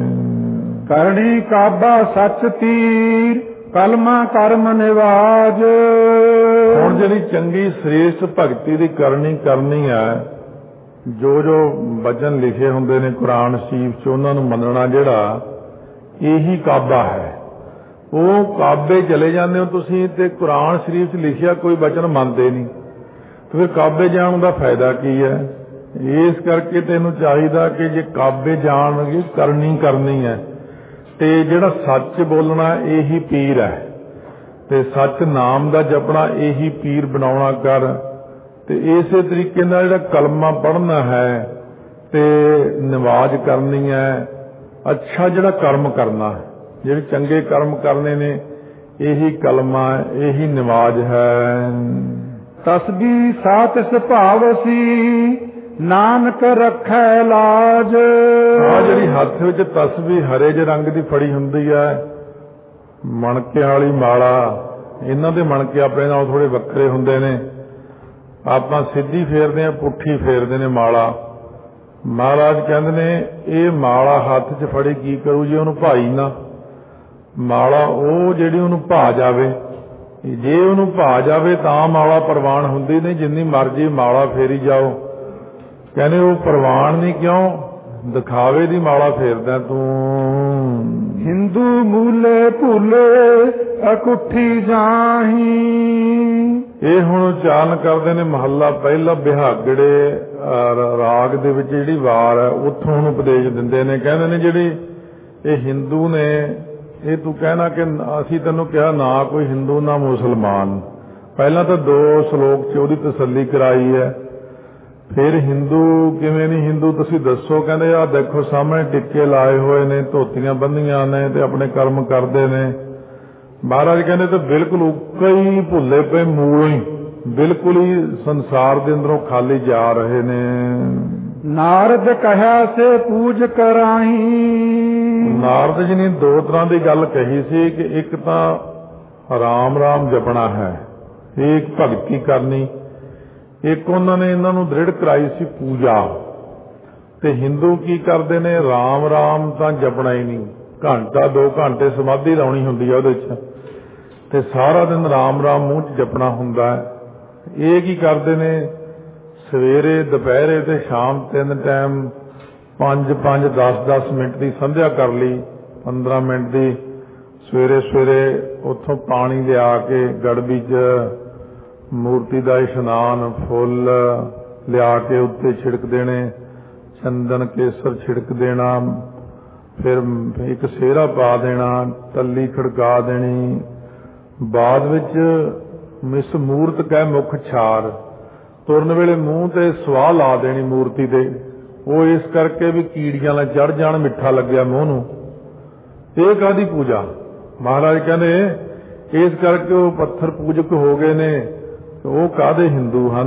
ਕਰਨੀ ਕਾਬਾ ਸੱਚ ਤੀਰ, ਕਲਮਾ ਕਰਮ ਨਿਵਾਜ। ਹੁਣ ਜਿਹੜੀ ਚੰਗੀ ਸ੍ਰੇਸ਼ਟ ਭਗਤੀ ਦੀ ਕਰਨੀ ਹੈ, ਜੋ ਵਚਨ ਲਿਖੇ ਹੁੰਦੇ ਨੇ ਕੁਰਾਨ ਸ਼ਰੀਫ 'ਚ, ਉਹਨਾਂ ਨੂੰ ਮੰਨਣਾ ਜਿਹੜਾ, ਇਹੀ ਕਾਬਾ ਹੈ। ਉਹ ਕਾਬੇ ਚਲੇ ਜਾਂਦੇ ਹੋ ਤੁਸੀਂ ਤੇ ਕੁਰਾਨ ਸ਼ਰੀਫ 'ਚ ਲਿਖਿਆ ਕੋਈ ਵਚਨ ਮੰਨਦੇ ਨਹੀਂ, ਤੇ ਫਿਰ ਕਾਬੇ ਜਾਣ ਦਾ ਫਾਇਦਾ ਕੀ ਹੈ? ਇਸ ਕਰਕੇ ਤੈਨੂੰ ਚਾਹੀਦਾ ਕਿ ਜੇ ਕਾਬੇ ਜਾਣਗੇ ਕਰਨੀ ਹੈ, ਤੇ ਜਿਹੜਾ ਸੱਚ ਬੋਲਣਾ ਇਹੀ ਪੀਰ ਹੈ, ਤੇ ਸੱਚ ਨਾਮ ਦਾ ਜਪਣਾ ਇਹੀ ਪੀਰ ਬਣਾਉਣਾ ਕਰ। ਤੇ ਇਸੇ ਤਰੀਕੇ ਨਾਲ ਜਿਹੜਾ ਕਲਮਾ ਪੜ੍ਹਨਾ ਹੈ ਤੇ ਨਮਾਜ਼ ਕਰਨੀ ਹੈ, ਅੱਛਾ ਜਿਹੜਾ ਕਰਮ ਕਰਨਾ, ਜਿਹੜੇ ਚੰਗੇ ਕਰਮ ਕਰਨੇ ਨੇ, ਇਹੀ ਕਲਮਾ, ਇਹੀ ਨਮਾਜ਼ ਹੈ। ਤਸਬੀਹ ਸਾਤ ਸੁਭਾਵ ਸੀ, ਨਾਨਕ ਰੱਖੈ ਲਾਜ। ਆ ਜਿਹੜੀ ਹੱਥ ਵਿੱਚ ਤਸਬੀਹ ਹਰੇ ਜਿਹੇ ਰੰਗ ਦੀ ਫੜੀ ਹੁੰਦੀ ਹੈ, ਮਣਕਿਆਂ ਵਾਲੀ ਮਾਲਾ, ਇਹਨਾਂ ਦੇ ਮਣਕੇ ਆਪਣੇ ਨਾਲ ਥੋੜੇ ਵੱਖਰੇ ਹੁੰਦੇ ਨੇ। ਆਪਾਂ ਸਿੱਧੀ ਫੇਰਦੇ ਆ, ਪੁੱਠੀ ਫੇਰਦੇ ਨੇ ਮਾਲਾ। ਮਹਾਰਾਜ ਕਹਿੰਦੇ ਨੇ ਇਹ ਮਾਲਾ ਹੱਥ 'ਚ ਫੜੀ ਕੀ ਕਰੂ ਜੇ ਉਹਨੂੰ ਭਾਈ ਨਾ। ਮਾਲਾ ਉਹ ਜਿਹੜੀ ਉਹਨੂੰ ਭਾ ਜਾਵੇ, ਜੇ ਉਹਨੂੰ ਭਾ ਜਾਵੇ ਤਾਂ ਮਾਲਾ ਪ੍ਰਵਾਨ ਹੁੰਦੀ ਨਹੀਂ। ਜਿੰਨੀ ਮਰਜ਼ੀ ਮਾਲਾ ਫੇਰੀ ਜਾਓ, ਕਹਿੰਦੇ ਉਹ ਪ੍ਰਵਾਨ ਨਹੀਂ। ਕਿਉਂ? ਦਿਖਾਵੇ ਦੀ ਮਾਲਾ ਫੇਰਦਾ ਤੂੰ। ਹਿੰਦੂ ਮੂਲੇ ਭੂਲੇ ਅਕੁੱਠੀ ਜਾਹੀ। ਇਹ ਹੁਣ ਉਚਾਰਨ ਕਰਦੇ ਨੇ ਮਹੱਲਾ ਪਹਿਲਾ, ਬਿਹਾਗੜੇ ਰਾਗ ਦੇ ਵਿੱਚ ਜਿਹੜੀ ਵਾਰ ਹੈ ਉੱਥੋਂ ਹੁਣ ਉਪਦੇਸ਼ ਦਿੰਦੇ ਨੇ। ਕਹਿੰਦੇ ਨੇ ਜਿਹੜੇ ਇਹ ਹਿੰਦੂ ਨੇ, ਇਹ ਤੂੰ ਕਹਿਣਾ ਕਿ ਅਸੀਂ ਤੈਨੂੰ ਕਿਹਾ ਨਾ ਕੋਈ ਹਿੰਦੂ ਨਾ ਮੁਸਲਮਾਨ। ਪਹਿਲਾਂ ਤਾਂ 2 ਸ਼ਲੋਕ 'ਚ ਉਹਦੀ ਤਸੱਲੀ ਕਰਾਈ ਹੈ। ਫਿਰ ਹਿੰਦੂ ਕਿਵੇਂ ਨਹੀਂ ਹਿੰਦੂ ਤੁਸੀਂ ਦੱਸੋ? ਕਹਿੰਦੇ ਆਹ ਦੇਖੋ ਸਾਹਮਣੇ ਟਿੱਕੇ ਲਾਏ ਹੋਏ ਨੇ, ਧੋਤੀਆਂ ਬੰਨੀਆਂ ਨੇ ਤੇ ਆਪਣੇ ਕਰਮ ਕਰਦੇ ਨੇ। ਮਹਾਰਾਜ ਕਹਿੰਦੇ ਤਾਂ ਬਿਲਕੁਲ ਉੱਕਾ ਹੀ ਭੁੱਲੇ ਪਏ, ਮੂਲੋਂ ਹੀ ਬਿਲਕੁਲ ਹੀ ਸੰਸਾਰ ਦੇ ਅੰਦਰੋਂ ਖਾਲੀ ਜਾ ਰਹੇ ਨੇ। ਨਾਰਦ ਕਹਿਆ ਸੇ ਪੂਜ ਕਰਾਹੀ। ਨਾਰਦ ਜੀ ਨੇ 2 ਤਰ੍ਹਾਂ ਦੀ ਗੱਲ ਕਹੀ ਸੀ ਕਿ ਇੱਕ ਤਾਂ ਰਾਮ ਰਾਮ ਜਪਣਾ ਹੈ, ਇੱਕ ਭਗਤੀ ਕਰਨੀ। ਇੱਕ ਉਹਨਾਂ ਨੇ ਇਹਨਾਂ ਨੂੰ ਦ੍ਰਿੜ ਕਰਾਈ ਸੀ ਪੂਜਾ। ਤੇ ਹਿੰਦੂ ਕੀ ਕਰਦੇ ਨੇ? ਰਾਮ ਰਾਮ ਤਾਂ ਜਪਣਾ ਹੀ ਨਹੀਂ, ਘੰਟਾ 2 ਘੰਟੇ ਸਮਾਧੀ ਲਾਉਣੀ ਹੁੰਦੀ ਹੈ ਉਹਦੇ 'ਚ, ਤੇ ਸਾਰਾ ਦਿਨ ਰਾਮ ਰਾਮ ਮੂੰਹ 'ਚ ਜਪਣਾ ਹੁੰਦਾ ਹੈ। ਇਹ ਕੀ ਕਰਦੇ ਨੇ? ਸਵੇਰੇ, ਦੁਪਹਿਰੇ ਤੇ ਸ਼ਾਮ 3 ਟਾਈਮ 5-5, 10-10 ਮਿੰਟ ਦੀ ਸੰਧਿਆ ਕਰ ਲਈ, 15 ਮਿੰਟ ਦੀ। ਸਵੇਰੇ ਉੱਥੋਂ ਪਾਣੀ ਲਿਆ ਕੇ ਗੜਬੀ 'ਚ ਮੂਰਤੀ ਦਾ ਇਸ਼ਨਾਨ, ਫੁੱਲ ਲਿਆ ਕੇ ਉੱਤੇ ਛਿੜਕ ਦੇਣੇ, ਚੰਦਨ ਕੇਸਰ ਛਿੜਕ ਦੇਣਾ, ਫਿਰ ਇੱਕ ਸਿਹਰਾ ਪਾ ਦੇਣਾ, ਤੱਲੀ ਖੜਕਾ ਦੇਣੀ। ਬਾਅਦ ਵਿੱਚ ਮਿਸ ਮੂਰਤ ਕਹਿ ਮੁਖ ਛਾਰ, ਤੁਰਨ ਵੇਲੇ ਮੂੰਹ ਤੇ ਸਵਾਹ ਲਾ ਦੇਣੀ ਮੂਰਤੀ ਦੇ। ਉਹ ਇਸ ਕਰਕੇ ਵੀ ਕੀੜੀਆਂ ਨਾਲ ਚੜ ਜਾਣ, ਮਿੱਠਾ ਲੱਗਿਆ ਮੂੰਹ ਨੂੰ। ਇਹ ਕਾਹਦੀ ਪੂਜਾ? ਮਹਾਰਾਜ ਕਹਿੰਦੇ ਇਸ ਕਰਕੇ ਉਹ ਪੱਥਰ ਪੂਜਕ ਹੋ ਗਏ ਨੇ। ਉਹ ਕਾਹਦੇ ਹਿੰਦੂ ਹਨ?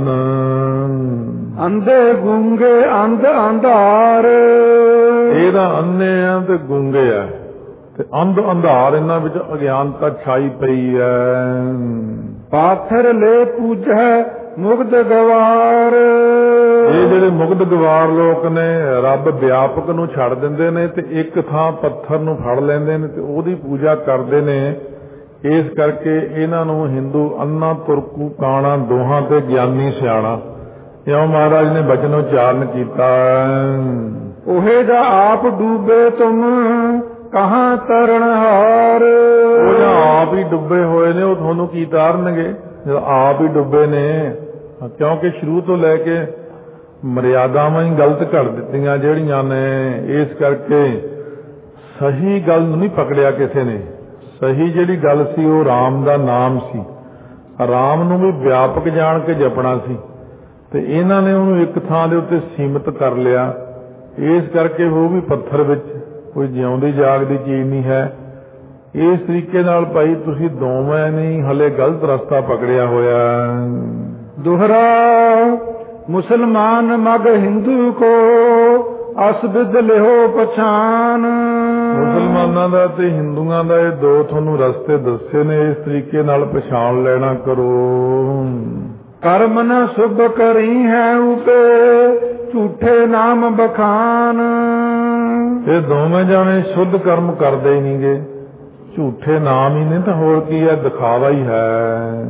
ਅੰਧੇ ਗੂੰਗੇ ਅੰਧ ਅੰਧਾਰ। ਇਹਦਾ ਅੰਨੇ ਆ ਤੇ ਗੂੰਗੇ ਆ, ਤੇ ਅੰਧ ਅੰਧਾਰ ਇਹਨਾਂ ਵਿੱਚ ਅਗਿਆਨਤਾ ਛਾਈ ਪਈ ਹੈ। ਪਾਥਰ ਲੈ ਪੂਜੈ ਮੁਗਧ ਗਵਾਰ। ਇਹ ਜਿਹੜੇ ਮੁਗਧ ਗਵਾਰ ਲੋਕ ਨੇ, ਰੱਬ ਵਿਆਪਕ ਨੂੰ ਛੱਡ ਦਿੰਦੇ ਨੇ ਤੇ ਇੱਕ ਥਾਂ ਪੱਥਰ ਨੂੰ ਫੜ ਲੈਂਦੇ ਨੇ ਤੇ ਉਹਦੀ ਪੂਜਾ ਕਰਦੇ ਨੇ। ਇਸ ਕਰਕੇ ਇਹਨਾਂ ਨੂੰ ਹਿੰਦੂ ਅੰਨਾ ਤੁਰਕੂ ਕਾਣਾ ਦੋਹਾਂ ਤੇ ਗਿਆਨੀ ਸਿਆਣਾ, ਇਉਂ ਮਹਾਰਾਜ ਨੇ ਬਚਨ ਉਚਾਰਨ ਕੀਤਾ। ਉਹੇ ਦਾ ਆਪ ਡੂਬੇ ਤੁਮ ਕਹਾਂ ਤਰਣ ਹਾਰ। ਉਹ ਜਾਂ ਆਪ ਹੀ ਡੁੱਬੇ ਹੋਏ ਨੇ, ਉਹ ਤੁਹਾਨੂੰ ਕੀ ਤਾਰਨਗੇ? ਜਦੋਂ ਆਪ ਹੀ ਡੁੱਬੇ ਨੇ। ਕਿਉਂਕਿ ਸ਼ੁਰੂ ਤੋਂ ਲੈ ਕੇ ਮਰਿਆਦਾਵਾਂ ਹੀ ਗਲਤ ਕਰ ਦਿੱਤੀਆਂ ਜਿਹੜੀਆਂ ਨੇ। ਇਸ ਕਰਕੇ ਸਹੀ ਗੱਲ ਨੂੰ ਨਹੀਂ ਪਕੜਿਆ ਕਿਸੇ ਨੇ। ਸਹੀ ਜਿਹੜੀ ਗੱਲ ਸੀ ਉਹ ਰਾਮ ਦਾ ਨਾਮ ਸੀ। ਰਾਮ ਨੂੰ ਵੀ ਵਿਆਪਕ ਜਾਣ ਕੇ ਜਪਣਾ ਸੀ, ਤੇ ਇਹਨਾਂ ਨੇ ਉਹਨੂੰ ਇੱਕ ਥਾਂ ਦੇ ਉੱਤੇ ਸੀਮਿਤ ਕਰ ਲਿਆ। ਇਸ ਕਰਕੇ ਉਹ ਵੀ ਪੱਥਰ ਵਿੱਚ ਕੋਈ ਜਿਉਂਦੀ ਜਾਗਦੀ ਚੀਜ਼ ਨਹੀਂ ਹੈ। ਇਸ ਤਰੀਕੇ ਨਾਲ ਭਾਈ ਤੁਸੀਂ ਦੋਵੇਂ ਨਹੀਂ ਹਲੇ ਗਲਤ ਰਸਤਾ ਪਕੜਿਆ ਹੋਇਆ। ਦੁਹਰਾ ਮੁਸਲਮਾਨ ਮਗ ਹਿੰਦੂ ਕੋ ਅਸਬਿਦ ਲਿਓ ਪਛਾਨ। ਮੁਸਲਮਾਨਾਂ ਦਾ ਤੇ ਹਿੰਦੂਆਂ ਦਾ ਇਹ ਦੋ ਤੁਹਾਨੂੰ ਰਸਤੇ ਦੱਸੇ ਨੇ, ਇਸ ਤਰੀਕੇ ਨਾਲ ਪਛਾਣ ਲੈਣਾ ਕਰੋ। ਕਰਮ ਨ ਸੁਭ ਕਰੀ ਹੈ ਉਪੇ ਝੂਠੇ ਨਾਮ ਬਖਾਨ। ਇਹ ਦੋਵੇਂ ਜਾਣੇ ਸ਼ੁੱਧ ਕਰਮ ਕਰਦੇ ਹੀ ਨਹੀਂਗੇ, ਝੂਠੇ ਨਾਮ ਹੀ ਨੇ, ਤਾਂ ਹੋਰ ਕੀ ਹੈ, ਦਿਖਾਵਾ ਹੀ ਹੈ।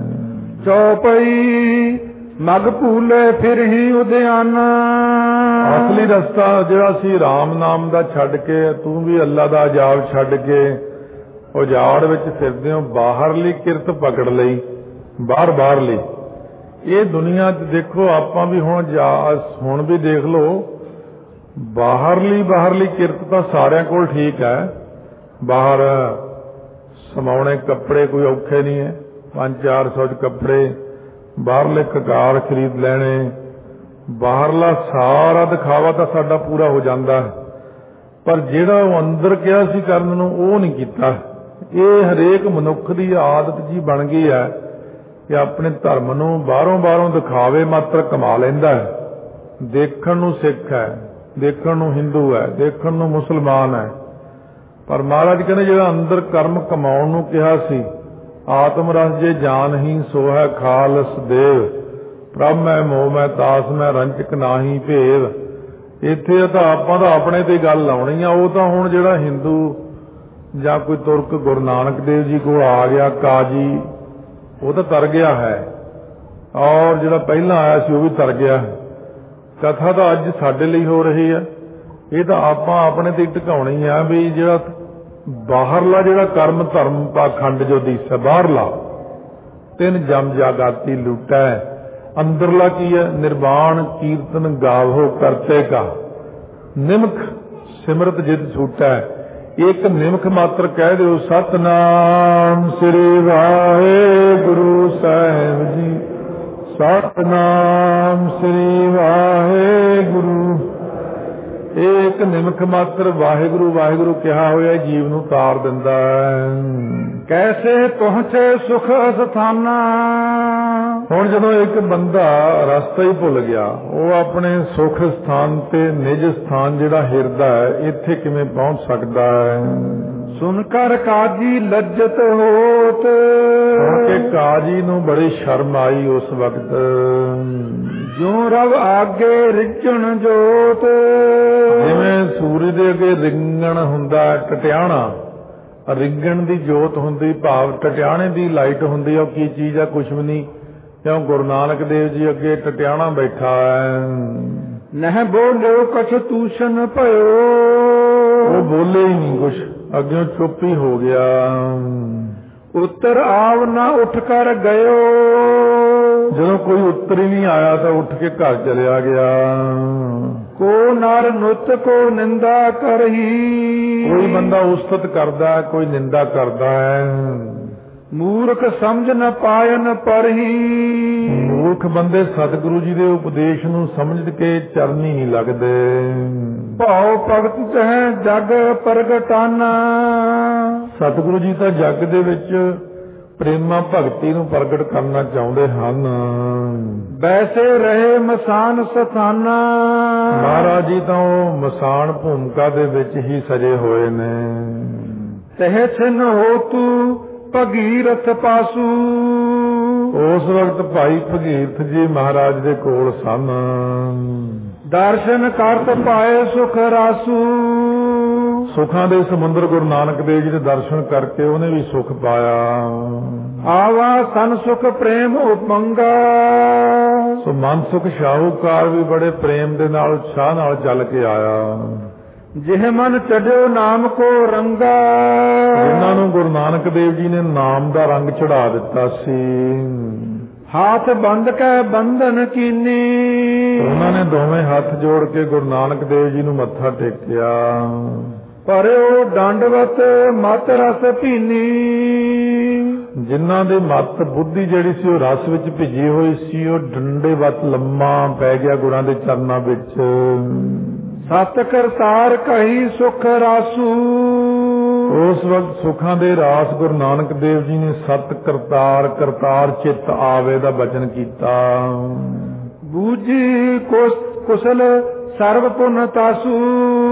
ਚੌਪਈ ਮਗ ਭੂਲੇ ਫਿਰ ਹੀ ਉਦਿਆਨਾ। ਅਸਲੀ ਰਸਤਾ ਜਿਹੜਾ ਸੀ ਰਾਮ ਨਾਮ ਦਾ ਛੱਡ ਕੇ, ਤੂੰ ਵੀ ਅੱਲਾ ਦਾ ਅਜਾਬ ਛੱਡ ਕੇ ਉਜਾੜ ਵਿੱਚ ਫਿਰਦੇ ਹੋ, ਬਾਹਰਲੀ ਕਿਰਤ ਪਕੜ ਲਈ, ਬਾਹਰਲੀ। ਇਹ ਦੁਨੀਆ 'ਚ ਦੇਖੋ, ਆਪਾਂ ਵੀ ਹੁਣ ਵੀ ਦੇਖ ਲਓ, ਬਾਹਰਲੀ ਕਿਰਤ ਤਾਂ ਸਾਰਿਆਂ ਕੋਲ ਠੀਕ ਹੈ। ਬਾਹਰ ਸਮਾਉਣੇ ਕੱਪੜੇ ਕੋਈ ਔਖੇ ਨਹੀਂ ਹੈ, 500-400 ਚ ਕੱਪੜੇ, ਬਾਹਰਲੇ ਕਕਾਰ ਖਰੀਦ ਲੈਣੇ, ਬਾਹਰਲਾ ਸਾਰਾ ਦਿਖਾਵਾ ਤਾਂ ਸਾਡਾ ਪੂਰਾ ਹੋ ਜਾਂਦਾ ਹੈ। ਪਰ ਜਿਹੜਾ ਉਹ ਅੰਦਰ ਕਿਹਾ ਸੀ ਕਰਨ ਨੂੰ, ਉਹ ਨਹੀਂ ਕੀਤਾ। ਇਹ ਹਰੇਕ ਮਨੁੱਖ ਦੀ ਆਦਤ ਜੀ ਬਣ ਗਈ ਹੈ ਕਿ ਆਪਣੇ ਧਰਮ ਨੂੰ ਬਾਹਰੋਂ ਦਿਖਾਵੇ ਮਾਤਰ ਕਮਾ ਲੈਂਦਾ ਹੈ। ਦੇਖਣ ਨੂੰ ਸਿੱਖ ਹੈ, ਦੇਖਣ ਨੂੰ ਹਿੰਦੂ ਹੈ, ਦੇਖਣ ਨੂੰ ਮੁਸਲਮਾਨ ਹੈ, ਪਰ ਮਹਾਰਾਜ ਕਹਿੰਦੇ ਜਿਹੜਾ ਅੰਦਰ ਕਰਮ ਕਮਾਉਣ ਨੂੰ ਕਿਹਾ ਸੀ, ਆਤਮ ਰਸ ਜੇ ਜਾਨ ਹੀ ਸੋ ਹੈ ਖਾਲਸ ਦੇਵ, ਪ੍ਰਭ ਮੈਂ ਮੋਹ ਮੈਂ ਤਾਸ ਮੈਂ ਰੰਚਕ ਨਾਹੀ ਭੇਵ। ਇੱਥੇ ਤਾਂ ਆਪਾਂ ਤਾਂ ਆਪਣੇ ਤੇ ਗੱਲ ਲਾਉਣੀ ਆ। ਉਹ ਤਾਂ ਹੁਣ ਜਿਹੜਾ ਹਿੰਦੂ ਜਾਂ ਕੋਈ ਤੁਰਕ ਗੁਰੂ ਨਾਨਕ ਦੇਵ ਜੀ ਕੋਲ ਆ ਗਿਆ ਕਾਜੀ, ਉਹ ਤਾਂ ਤਰ ਗਿਆ ਹੈ, ਔਰ ਜਿਹੜਾ ਪਹਿਲਾਂ ਆਇਆ ਸੀ ਉਹ ਵੀ ਤਰ ਗਿਆ। ਕਥਾ ਤਾਂ ਅੱਜ ਸਾਡੇ ਲਈ ਹੋ ਰਹੀ ਹੈ। ਇਹ ਤਾਂ ਆਪਾਂ ਆਪਣੇ ਤੇ ਟਿਕਾਉਣੀ ਆ ਵੀ ਜਿਹੜਾ ਬਾਹਰਲਾ ਜਿਹੜਾ ਕਰਮ ਧਰਮ ਪਾਖੰਡ ਜੋ ਦਿਸਦਾ ਬਾਹਰਲਾ, 3 ਜਮ ਜਾਗਾਤੀ ਲੁੱਟਾ, ਅੰਦਰਲਾ ਕੀ ਹੈ, ਨਿਰਵਾਣ ਕੀਰਤਨ ਗਾਵੋ ਕਰਤੇ ਕਾ, ਨਿਮਖ ਸਿਮਰਤ ਜਿਤ ਛੂਟਾ। ਇੱਕ ਨਿਮਖ ਮਾਤਰ ਕਹਿ ਦਿਓ, ਸਤਨਾਮ ਸ੍ਰੀ ਵਾਹਿਗੁਰੂ ਸਾਹਿਬ ਜੀ, ਸਤਨਾਮ ਸ੍ਰੀ ਵਾਹਿਗੁਰੂ। ਇੱਕ ਨਿਮਖ ਮਾਤਰ ਵਾਹਿਗੁਰੂ ਕਿਹਾ ਹੋਇਆ ਜੀਵ ਨੂੰ ਤਾਰ ਦਿੰਦਾ ਹੈ। ਕੈਸੇ ਪਹੁੰਚੇ ਸੁਖ ਸਥਾਨਾ। ਹੁਣ ਜਦੋਂ ਇੱਕ ਬੰਦਾ ਰਸਤਾ ਹੀ ਭੁੱਲ ਗਿਆ, ਉਹ ਆਪਣੇ ਸੁਖ ਸਥਾਨ ਤੇ ਨਿਜ ਸਥਾਨ ਜਿਹੜਾ ਹਿਰਦਾ ਹੈ, ਇੱਥੇ ਕਿਵੇਂ ਪਹੁੰਚ ਸਕਦਾ ਹੈ। ਸੁਣ ਕਰ ਕਾਜੀ ਲੱਜਤ ਹੋਤ। ਕਿ ਕਾਜੀ ਨੂੰ ਬੜੀ ਸ਼ਰਮ ਆਈ ਉਸ ਵਕਤ। ਜੋ ਰਵ ਆਗੇ ਰਿਝਣ ਜੋਤ। ਜਿਵੇਂ ਸੂਰਜ ਦੇ ਅੱਗੇ ਰਿੰਗਣ ਹੁੰਦਾ, ਟਟਿਆਣਾ, ਰਿੰਗਣ ਦੀ ਜੋਤ ਹੁੰਦੀ, ਭਾਵ ਟਟਿਆਣੇ ਦੀ ਲਾਈਟ ਹੁੰਦੀ। ਉਹ ਕੀ ਚੀਜ਼ ਹੈ, ਕੁਛ ਵੀ ਨਹੀਂ। ਕਿਉਂ ਗੁਰੂ ਨਾਨਕ ਦੇਵ ਜੀ ਅੱਗੇ ਟਟਿਆਣਾ ਬੈਠਾ ਹੈ। ਨਹਿ ਬੋਲਿਓ ਕਛ ਤੂਸ਼ਨ ਭਇਓ। ਉਹ ਬੋਲੇ ਹੀ ਨਹੀਂ ਕੁਛ, ਅੱਗੇ ਚੁੱਪ ਹੀ ਹੋ ਗਿਆ। ਉੱਤਰ ਆਵ ਨਾ ਉੱਠ ਕਰ ਗਇਓ। ਜਦੋਂ ਕੋਈ ਉੱਤਰ ਹੀ ਨਹੀਂ ਆਇਆ ਤਾਂ ਉੱਠ ਕੇ ਘਰ ਚਲਿਆ ਗਿਆ। ਕੋ ਨਰ ਨੁੱਤ ਕੋ ਨਿੰਦਾ ਕਰਹੀ। ਕੋਈ ਬੰਦਾ ਉਸਤਤ ਕਰਦਾ, ਕੋਈ ਨਿੰਦਾ ਕਰਦਾ ਹੈ। ਮੂਰਖ ਸਮਝ ਨ ਪਾਇਨ ਪਰਹੀ। ਮੂਰਖ ਬੰਦੇ ਸਤਿਗੁਰੂ ਜੀ ਦੇ ਉਪਦੇਸ਼ ਨੂੰ ਸਮਝ ਕੇ ਚਰਨੀ ਨਹੀਂ ਲੱਗਦੇ। ਭਾਉ ਭਗਤ ਚਾਹੇ ਜਗ ਪ੍ਰਗਟਾਨਾ। ਸਤਿਗੁਰੂ ਜੀ ਤਾਂ ਜਗ ਦੇ ਵਿੱਚ ਪ੍ਰੇਮਾ ਭਗਤੀ ਨੂੰ ਪ੍ਰਗਟ ਕਰਨਾ ਚਾਹੁੰਦੇ ਹਨ। ਵੈਸੇ ਰਹੇ ਮਸਾਨ ਸਥਾਨਾ। ਮਹਾਰਾਜ ਜੀ ਤਾਂ ਉਹ ਮਸਾਨ ਭੂਮਿਕਾ ਦੇ ਵਿੱਚ ਹੀ ਸਜੇ ਹੋਏ ਨੇ। ਤਹਿ ਛਿਨ ਹੋ ਤੂੰ ਭਗੀਰਥ ਪਾਸੂ। ਉਸ ਵਕਤ ਭਾਈ ਭਗੀਰਥ ਜੀ ਮਹਾਰਾਜ ਦੇ ਕੋਲ ਸਨ। ਦਰਸ਼ਨ ਕਰਤ ਪਾਏ ਸੁਖ ਰਾਸੂ। ਸੁਖਾਂ ਦੇ ਸਮੁੰਦਰ ਗੁਰੂ ਨਾਨਕ ਦੇਵ ਜੀ ਦੇ ਦਰਸ਼ਨ ਕਰਕੇ ਉਹਨੇ ਵੀ ਸੁਖ ਪਾਇਆ। ਆਵਾ ਸਨ ਸੁਖ ਪ੍ਰੇਮ ਉਪਮੰਗਾ। ਸੋ ਮਨ ਸੁਖ ਸ਼ਾਹੂਕਾਰ ਵੀ ਬੜੇ ਪ੍ਰੇਮ ਦੇ ਨਾਲ ਉਤਸ਼ਾਹ ਨਾਲ ਚੱਲ ਕੇ ਆਇਆ। ਜਿਹ ਮਨ ਚੜਿਓ ਨਾਮ ਕੋ ਰੰਗਾ। ਜਿਨ੍ਹਾਂ ਨੂੰ ਗੁਰੂ ਨਾਨਕ ਦੇਵ ਜੀ ਨੇ ਨਾਮ ਦਾ ਰੰਗ ਚੜਾ ਦਿੱਤਾ ਸੀ। ਹੱਥ ਬੰਦ ਕੇ ਬੰਧਨ ਕੀਨੀ। ਉਹਨਾਂ ਨੇ ਦੋਵੇਂ ਹੱਥ ਜੋੜ ਕੇ ਗੁਰੂ ਨਾਨਕ ਦੇਵ ਜੀ ਨੂੰ ਮੱਥਾ ਟੇਕਿਆ। ਪਰ ਉਹ ਦੰਡਵਤ ਮਤ ਰਸ ਭੀਨੀ। ਜਿਨ੍ਹਾਂ ਦੇ ਮਤ ਬੁੱਧੀ ਜਿਹੜੀ ਸੀ ਉਹ ਰਸ ਵਿੱਚ ਭਿੱਜੀ ਹੋਈ ਸੀ, ਉਹ ਡੰਡੇ ਵੱਤ ਲੰਮਾ ਪੈ ਗਿਆ ਗੁਰਾਂ ਦੇ ਚਰਨਾਂ ਵਿੱਚ। ਸਤ ਕਰਤਾਰ ਕਹੀ ਸੁਖ ਰਾਸੂ। ਉਸ ਵਕਤ ਸੁੱਖਾਂ ਦੇ ਰਾਸ ਗੁਰੂ ਨਾਨਕ ਦੇਵ ਜੀ ਨੇ ਸਤ ਕਰਤਾਰ ਕਰਤਾਰ ਚਿੱਤ ਆਵੇ ਦਾ ਬਚਨ ਕੀਤਾ। ਬੂਝੀ ਕੁਸਲ ਸਰਬ ਪੁਨ ਤਾਸੂ।